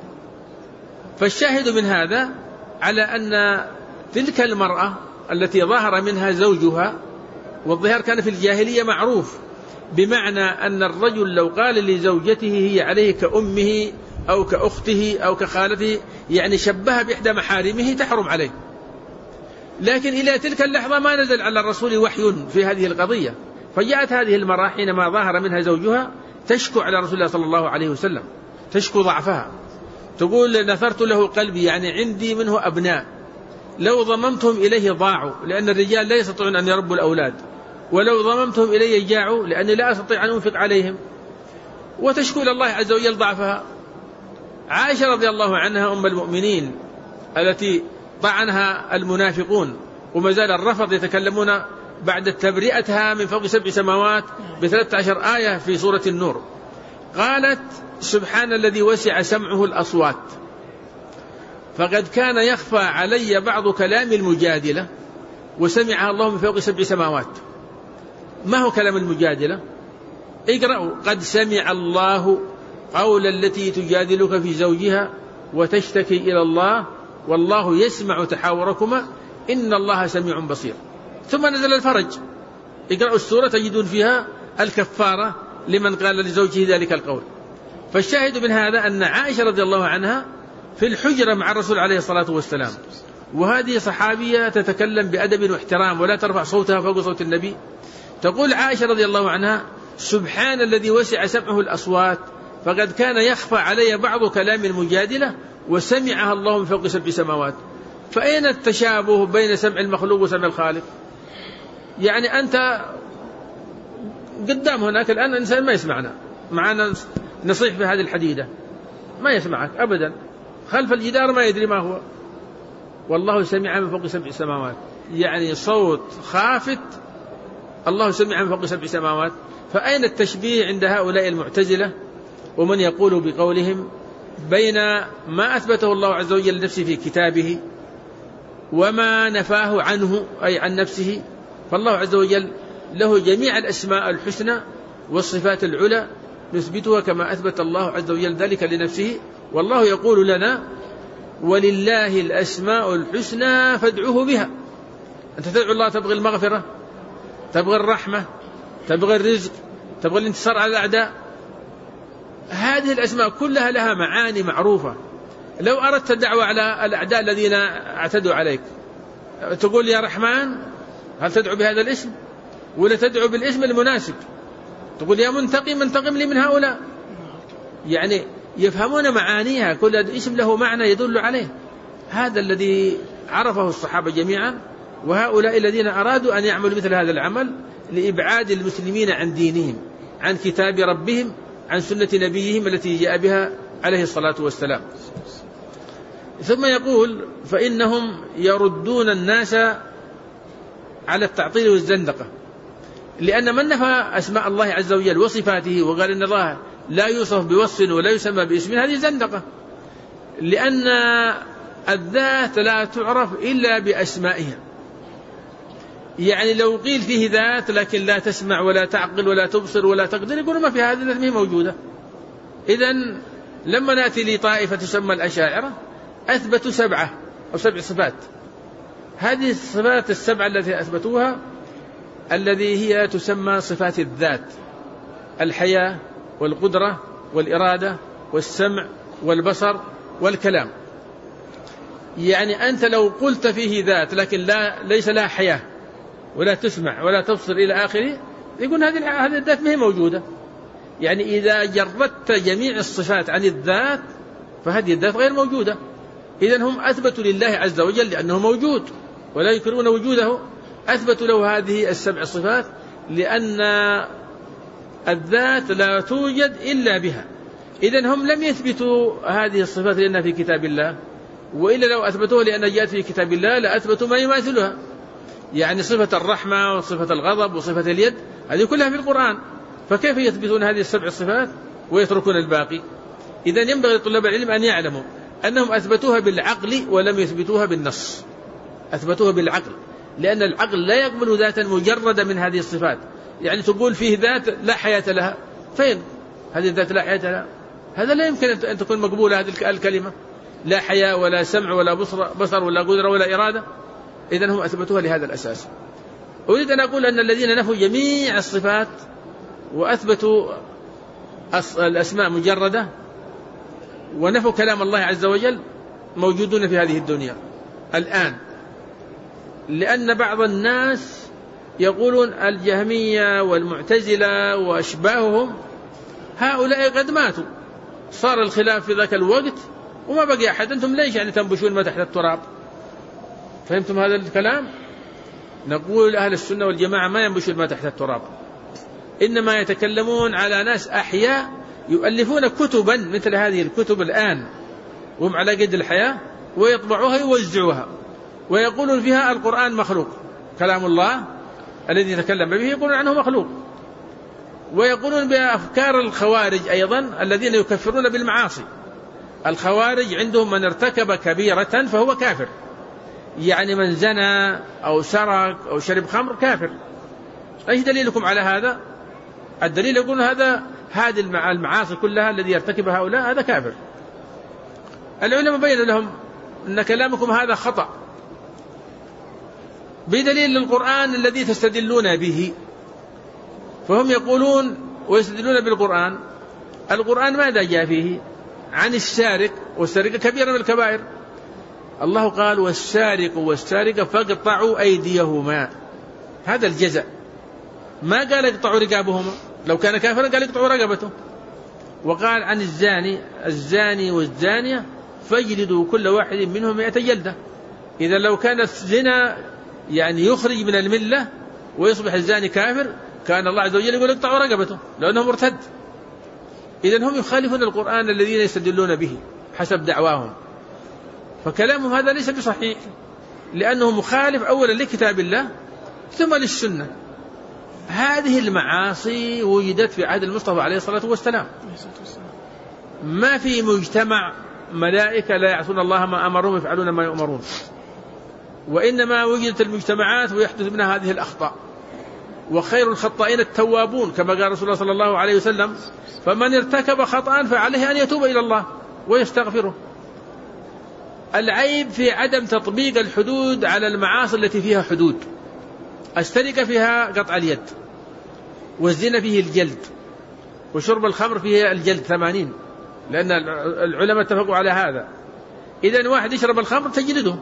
فالشاهد من هذا على أن تلك المرأة التي ظهر منها زوجها، والظهار كان في الجاهلية معروف، بمعنى أن الرجل لو قال لزوجته هي عليه كأمه أو كأخته أو كخالته، يعني شبه بإحدى محارمه، تحرم عليه. لكن إلى تلك اللحظة ما نزل على الرسول وحي في هذه القضية، فجاءت هذه المرأة حينما ظهر منها زوجها تشكو على رسول الله صلى الله عليه وسلم، تشكو ضعفها، تقول نثرت له قلبي، يعني عندي منه أبناء لو ضممتهم إليه ضاعوا، لأن الرجال لا يستطيعون أن يربوا الأولاد، ولو ضممتهم إليه جاعوا لأني لا أستطيع أن أنفق عليهم، وتشكو إلى الله عز وجل ضعفها. عائشة رضي الله عنها أم المؤمنين التي طعنها المنافقون وما زال الرفض يتكلمون بعد تبرئتها من فوق سبع سماوات بثلاث عشر آية في سورة النور، قالت سبحان الذي وسع سمعه الأصوات، فقد كان يخفى علي بعض كلام المجادلة وسمعها الله من فوق سبع سماوات. ما هو كلام المجادلة؟ اقرأوا قد سمع الله قول التي تجادلك في زوجها وتشتكي إلى الله والله يسمع تحاوركما إن الله سميع بصير. ثم نزل الفرج، اقرأوا السورة تجدون فيها الكفارة لمن قال لزوجه ذلك القول. فالشاهد من هذا أن عائشة رضي الله عنها في الحجرة مع الرسول عليه الصلاة والسلام، وهذه صحابية تتكلم بأدب واحترام ولا ترفع صوتها فوق صوت النبي. تقول عائشة رضي الله عنها سبحان الذي وسع سمعه الأصوات فقد كان يخفى علي بعض كلام المجادلة وسمعها الله من فوق سبع سماوات. فأين التشابه بين سمع المخلوق وسمع الخالق؟ يعني أنت قدام هناك الآن الإنسان ما يسمعنا، معنا نصيح في هذه الحديدة ما يسمعك أبدا، خلف الجدار ما يدري ما هو، والله سمع من فوق سبع سماوات، يعني صوت خافت الله سمع من فوق سبع سماوات. فأين التشبيه عند هؤلاء المعتزلة ومن يقول بقولهم بين ما أثبته الله عز وجل لنفسه في كتابه وما نفاه عنه أي عن نفسه. فالله عز وجل له جميع الأسماء الحسنى والصفات العلى نثبتها كما أثبت الله عز وجل ذلك لنفسه، والله يقول لنا ولله الأسماء الحسنى فادعوه بها. أنت تدعو الله تبغي المغفرة، تبغي الرحمة، تبغي الرزق، تبغي الانتصار على الأعداء، هذه الأسماء كلها لها معاني معروفة. لو أردت الدعوة على الأعداء الذين اعتدوا عليك تقول يا رحمن، هل تدعو بهذا الاسم ولا تدعو بالاسم المناسب؟ تقول يا منتقم انتقم لي من هؤلاء. يعني يفهمون معانيها، كل اسم له معنى يدل عليه. هذا الذي عرفه الصحابة جميعا، وهؤلاء الذين أرادوا أن يعملوا مثل هذا العمل لإبعاد المسلمين عن دينهم، عن كتاب ربهم، عن سنة نبيهم التي جاء بها عليه الصلاة والسلام. ثم يقول فإنهم يردون الناس على التعطيل والزندقة، لأن من نفى أسماء الله عز وجل وصفاته وقال إن الله لا يوصف بوصف ولا يسمى باسم، هذه زندقة، لأن الذات لا تعرف إلا بأسمائها. يعني لو قيل فيه ذات لكن لا تسمع ولا تعقل ولا تبصر ولا تقدر، يقولون ما في هذه الذات موجودة. إذن لما نأتي لطائفة تسمى الأشاعرة أثبتوا سبعة أو سبع صفات. هذه الصفات السبعة التي أثبتوها الذي هي تسمى صفات الذات: الحياة والقدرة والإرادة والسمع والبصر والكلام. يعني أنت لو قلت فيه ذات لكن لا ليس لها حياة ولا تسمع ولا تبصر إلى آخره، يقول هذه هذه الذات ما هي موجودة. يعني إذا جردت جميع الصفات عن الذات فهذه الذات غير موجودة. إذن هم أثبتوا لله عز وجل لأنه موجود ولا ينكرون وجوده، أثبتوا له هذه السبع صفات لأن الذات لا توجد إلا بها. إذن هم لم يثبتوا هذه الصفات لأنها في كتاب الله، وإلا لو أثبتوها لأنها جاءت في كتاب الله لأثبتوا ما يماثلها. يعني صفة الرحمة وصفة الغضب وصفة اليد هذه كلها في القرآن، فكيف يثبتون هذه السبع الصفات ويتركون الباقي؟ إذن ينبغي لطلاب العلم أن يعلموا أنهم أثبتوها بالعقل ولم يثبتوها بالنص. أثبتوها بالعقل لأن العقل لا يقبل ذاتا مجردة من هذه الصفات. يعني تقول فيه ذات لا حياة لها، فين هذه الذات لا حياة لها؟ هذا لا يمكن أن تكون مقبولة هذه الكلمة، لا حياة ولا سمع ولا بصر, بصر ولا قدرة ولا إرادة. إذن هم أثبتوها لهذا الأساس. أريد أن أقول أن الذين نفوا جميع الصفات وأثبتوا الأسماء مجردة ونفوا كلام الله عز وجل موجودون في هذه الدنيا الآن. لأن بعض الناس يقولون الجهمية والمعتزلة وأشباههم هؤلاء قد ماتوا، صار الخلاف في ذاك الوقت وما بقي أحد، أنتم ليش يعني تنبشون ما تحت التراب؟ فهمتم هذا الكلام؟ نقول أهل السنة والجماعة ما ينبشون ما تحت التراب، إنما يتكلمون على ناس أحياء يؤلفون كتبا مثل هذه الكتب الآن وهم على قد الحياة، ويطبعوها يوزعوها ويقولون فيها القرآن مخلوق، كلام الله الذي يتكلم به يقولون عنه مخلوق. ويقولون بأفكار الخوارج أيضا الذين يكفرون بالمعاصي. الخوارج عندهم من ارتكب كبيرة فهو كافر، يعني من زنى أو سرق أو شرب خمر كافر. أيش دليلكم على هذا؟ الدليل يقول هذا هذه المعاصي كلها الذي يرتكبها هؤلاء هذا كافر. العلماء بينوا لهم أن كلامكم هذا خطأ بدليل القرآن الذي تستدلون به. فهم يقولون ويستدلون بالقرآن. القرآن ماذا جاء فيه؟ عن السارق، والسرقة كبيرة من الكبائر. الله قال والسارق والسارقة فاقطعوا أيديهما، هذا الجزاء. ما قال اقطعوا رقابهما، لو كان كافرا قال اقطعوا رقبته. وقال عن الزاني الزاني والزانية فاجلدوا كل واحد منهم مئة جلدة. إذا لو كان الزنا يعني يخرج من الملة ويصبح الزاني كافر كان الله عز وجل يقول اقطعوا رقبته لأنه مرتد. إذن هم يخالفون القرآن الذين يستدلون به حسب دعواهم، فكلامهم هذا ليس بصحيح لأنه مخالف أولا لكتاب الله ثم للسنة. هذه المعاصي وجدت في عهد المصطفى عليه الصلاة والسلام، ما في مجتمع ملائكة لا يعصون الله ما أمرهم يفعلون ما يؤمرون، وإنما وجدت المجتمعات ويحدث منها هذه الأخطاء. وخير الخطائين التوابون كما قال رسول الله صلى الله عليه وسلم: فمن ارتكب خطأ فعليه أن يتوب إلى الله ويستغفره. العيب في عدم تطبيق الحدود على المعاصي التي فيها حدود. السرقة فيها قطع اليد، والزنا فيه الجلد، وشرب الخمر فيه الجلد ثمانين، لأن العلماء اتفقوا على هذا. إذن واحد يشرب الخمر تجلده،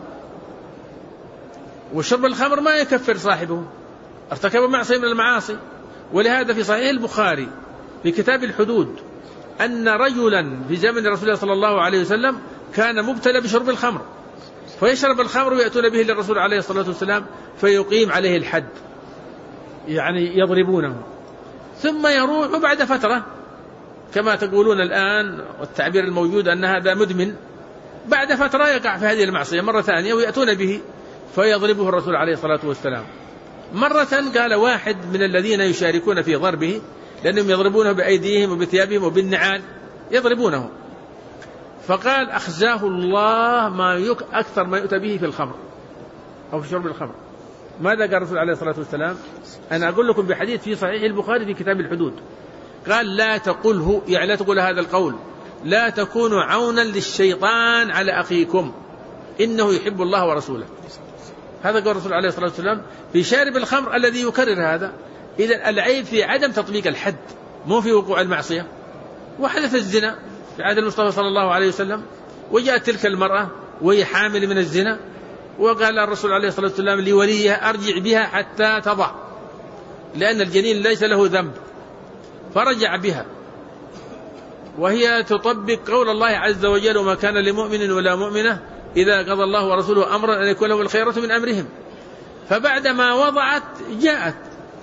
وشرب الخمر ما يكفر صاحبه، ارتكب معصية من المعاصي. ولهذا في صحيح البخاري في كتاب الحدود أن رجلا في زمن رسول الله صلى الله عليه وسلم كان مبتلى بشرب الخمر، فيشرب الخمر ويأتون به للرسول عليه الصلاة والسلام فيقيم عليه الحد، يعني يضربونه، ثم يروح بعد فترة كما تقولون الآن والتعبير الموجود أن هذا مدمن، بعد فترة يقع في هذه المعصية مرة ثانية ويأتون به فيضربه الرسول عليه الصلاة والسلام. مرة قال واحد من الذين يشاركون في ضربه، لأنهم يضربونه بأيديهم وبثيابهم وبالنعال يضربونه، فقال: أخزاه الله ما يك أكثر ما يؤتى به في الخمر أو في شرب الخمر. ماذا قال الرسول عليه الصلاة والسلام؟ أنا أقول لكم بحديث في صحيح البخاري في كتاب الحدود، قال: لا تقله، يعني لا تقول هذا القول: لا تكونوا عونا للشيطان على أخيكم إنه يحب الله ورسوله. هذا قال الرسول عليه الصلاة والسلام في شارب الخمر الذي يكرر هذا. إذن العيب في عدم تطبيق الحد، مو في وقوع المعصية. وحدث الزنا في عهد المصطفى صلى الله عليه وسلم، وجاءت تلك المرأة وهي حامل من الزنا، وقال الرسول عليه الصلاة والسلام لوليها: أرجع بها حتى تضع، لأن الجنين ليس له ذنب. فرجع بها وهي تطبق قول الله عز وجل: وما كان لمؤمن ولا مؤمنة إذا قضى الله ورسوله أمرا أن يكون له الخيرة من أمرهم. فبعدما وضعت جاءت،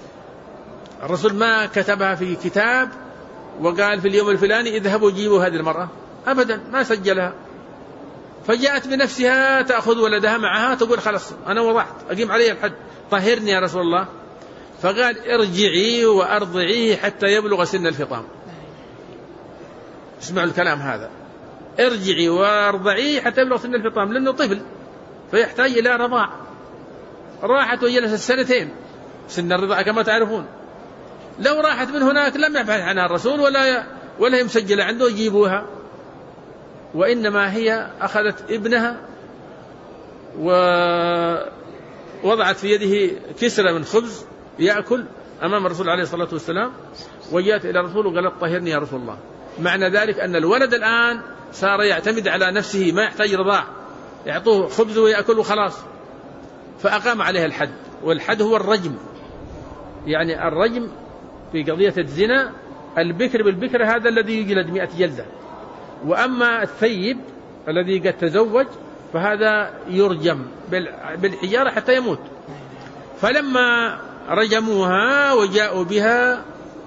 الرسول ما كتبها في كتاب وقال في اليوم الفلاني اذهبوا جيبوا هذه المرأة، أبدا ما سجلها. فجاءت بنفسها تأخذ ولدها معها تقول: خلاص أنا وضعت، أقيم علي الحد، طهرني يا رسول الله. فقال: ارجعي وأرضعيه حتى يبلغ سن الفطام. اسمعوا الكلام هذا: ارجعي وارضعيه حتى يبلغ سن الفطام، لأنه طفل فيحتاج إلى رضاع. راحت وجلست سنتين، سن الرضاعة كما تعرفون. لو راحت من هناك لم يبحث عنها الرسول ولا ولا هي مسجلة عنده يجيبوها، وإنما هي أخذت ابنها ووضعت في يده كسرة من خبز يأكل أمام الرسول عليه الصلاة والسلام، وجاءت إلى الرسول وقالت: طهرني يا رسول الله. معنى ذلك أن الولد الآن صار يعتمد على نفسه، ما يحتاج رضاع، يعطوه خبز ويأكل وخلاص. فأقام عليها الحد، والحد هو الرجم. يعني الرجم في قضية الزنا البكر بالبكر هذا الذي يجلد مئة جلدة، وأما الثيب الذي قد تزوج فهذا يرجم بالحجارة حتى يموت. فلما رجموها وجاءوا بها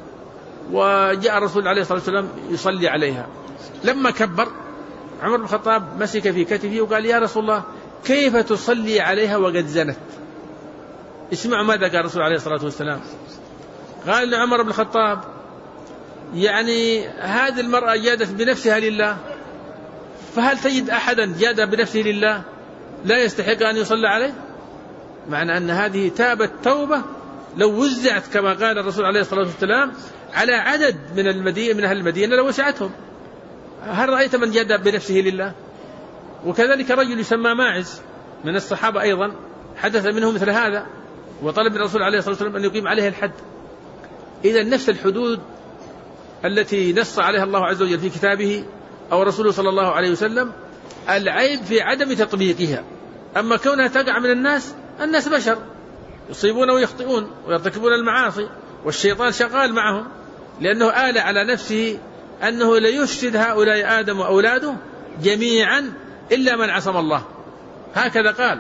وجاء الرسول عليه الصلاة والسلام يصلي عليها، لما كبر عمر بن الخطاب مسك في كتفه وقال: يا رسول الله كيف تصلي عليها وقد زنت؟ اسمعوا ماذا قال الرسول عليه الصلاة والسلام. قال لعمر بن الخطاب: يعني هذه المرأة جادت بنفسها لله، فهل تجد أحدا جاد بنفسه لله لا يستحق أن يصلى عليه؟ معنى أن هذه تابت توبة لو وزعت كما قال الرسول عليه الصلاة والسلام على عدد من المدينة من أهل المدينة لو وسعتهم. هل رأيت من جاد بنفسه لله؟ وكذلك رجل يسمى ماعز من الصحابة أيضا حدث منه مثل هذا، وطلب من الرسول عليه الصلاة والسلام أن يقيم عليه الحد. إذا نفس الحدود التي نص عليها الله عز وجل في كتابه أو رسوله صلى الله عليه وسلم العيب في عدم تطبيقها. أما كونها تقع من الناس، الناس بشر يصيبون ويخطئون ويرتكبون المعاصي، والشيطان شغال معهم، لأنه آل على نفسه أنه ليفسد هؤلاء آدم وأولاده جميعا إلا من عصم الله. هكذا قال،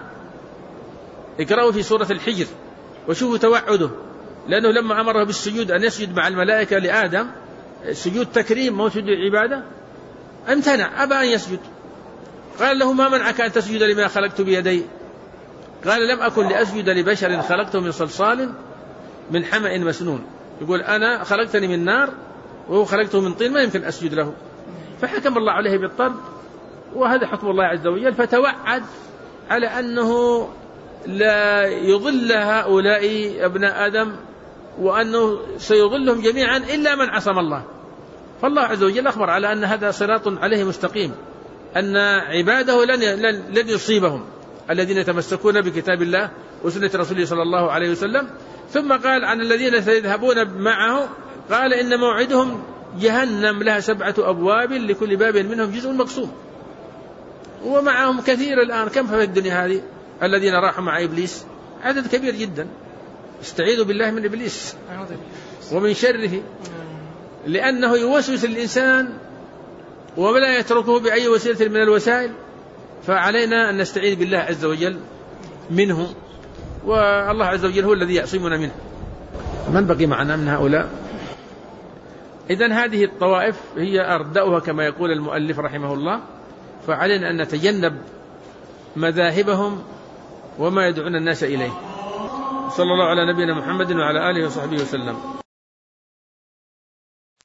اقرأوا في سورة الحجر وشوفوا توعده، لأنه لما أمره بالسجود أن يسجد مع الملائكة لآدم سجود تكريم مو سجود عبادة، امتنع أبى أن يسجد. قال له: ما منعك أن تسجد لما خلقت بيدي؟ قال: لم أكن لأسجد لبشر خلقته من صلصال من حمأ مسنون. يقول أنا خلقتني من نار وهو خلقته من طين، ما يمكن أسجد له. فحكم الله عليه بالطرد، وهذا حكم الله عز وجل، فتوعد على أنه لا يضل هؤلاء أبناء آدم، وأنه سيضلهم جميعا إلا من عصم الله. فالله عز وجل أخبر على أن هذا صراط عليه مستقيم، أن عباده لن لن يصيبهم الذين يتمسكون بكتاب الله وسنة رسوله صلى الله عليه وسلم. ثم قال عن الذين سيذهبون معه، قال إن موعدهم جهنم لها سبعة أبواب لكل باب منهم جزء مقسوم. ومعهم كثير الآن، كم في الدنيا هذه الذين راحوا مع إبليس؟ عدد كبير جدا. استعيذوا بالله من إبليس ومن شره، لأنه يوسوس الإنسان ولا يتركه بأي وسيلة من الوسائل، فعلينا أن نستعيذ بالله عز وجل منه، والله عز وجل هو الذي يعصمنا منه. من بقي معنا من هؤلاء؟ إذن هذه الطوائف هي أردأها كما يقول المؤلف رحمه الله، فعلينا أن نتجنب مذاهبهم وما يدعون الناس إليه. صلى الله على نبينا محمد وعلى آله وصحبه وسلم.